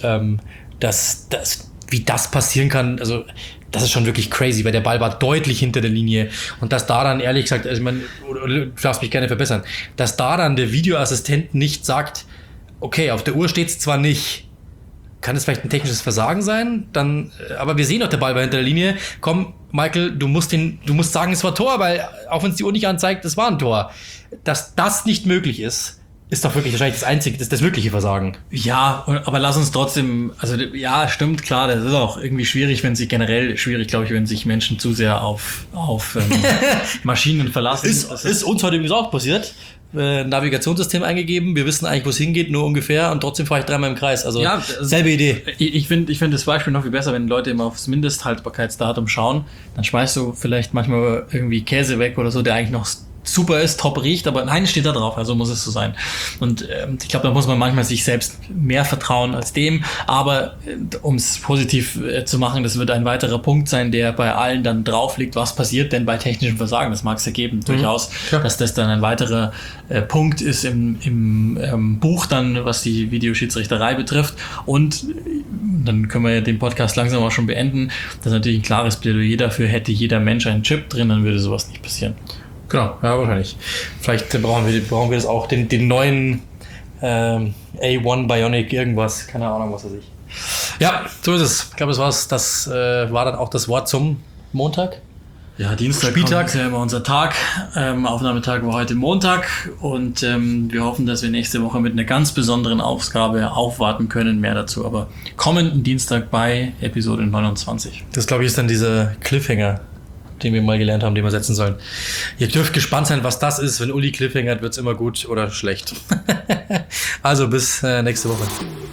wie das passieren kann. Also das ist schon wirklich crazy, weil der Ball war deutlich hinter der Linie und dass da dann, ehrlich gesagt, also ich meine, du darfst mich gerne verbessern, dass da dann der Videoassistent nicht sagt, okay, auf der Uhr steht es zwar nicht, kann es vielleicht ein technisches Versagen sein? Dann, aber wir sehen doch, der Ball war hinter der Linie. Komm, Michael, du musst sagen, es war Tor, weil auch wenn es die Uhr nicht anzeigt, es war ein Tor. Dass das nicht möglich ist doch wirklich wahrscheinlich das wirkliche Versagen. Ja, aber lass uns trotzdem, also ja, stimmt, klar, das ist auch irgendwie schwierig, glaube ich, wenn sich Menschen zu sehr auf Maschinen verlassen. Ist uns heute übrigens auch passiert. Navigationssystem eingegeben, wir wissen eigentlich, wo es hingeht, nur ungefähr und trotzdem fahre ich dreimal im Kreis. Also ja, selbe Idee. Ich find das Beispiel noch viel besser, wenn Leute immer aufs Mindesthaltbarkeitsdatum schauen, dann schmeißt du vielleicht manchmal irgendwie Käse weg oder so, der eigentlich noch super ist, top riecht, aber nein, steht da drauf, also muss es so sein. Und ich glaube, da muss man manchmal sich selbst mehr vertrauen als dem, aber um es positiv zu machen, das wird ein weiterer Punkt sein, der bei allen dann drauf liegt, was passiert denn bei technischem Versagen, das mag es ergeben, durchaus, dass das dann ein weiterer Punkt ist im Buch dann, was die Videoschiedsrichterei betrifft und dann können wir ja den Podcast langsam auch schon beenden, das ist natürlich ein klares Plädoyer dafür, hätte jeder Mensch einen Chip drin, dann würde sowas nicht passieren. Genau, ja, wahrscheinlich. Vielleicht brauchen wir das auch, den neuen A1 Bionic irgendwas, keine Ahnung, was weiß ich. Ja, so ist es. Ich glaube, das war dann auch das Wort zum Montag. Ja, Dienstag ist ja immer unser Tag. Aufnahmetag war heute Montag und wir hoffen, dass wir nächste Woche mit einer ganz besonderen Ausgabe aufwarten können. Mehr dazu aber kommenden Dienstag bei Episode 29. Das, glaube ich, ist dann dieser Cliffhanger, den wir mal gelernt haben, den wir setzen sollen. Ihr dürft gespannt sein, was das ist. Wenn Uli Cliffhanger hat, wird's immer gut oder schlecht. Also bis nächste Woche.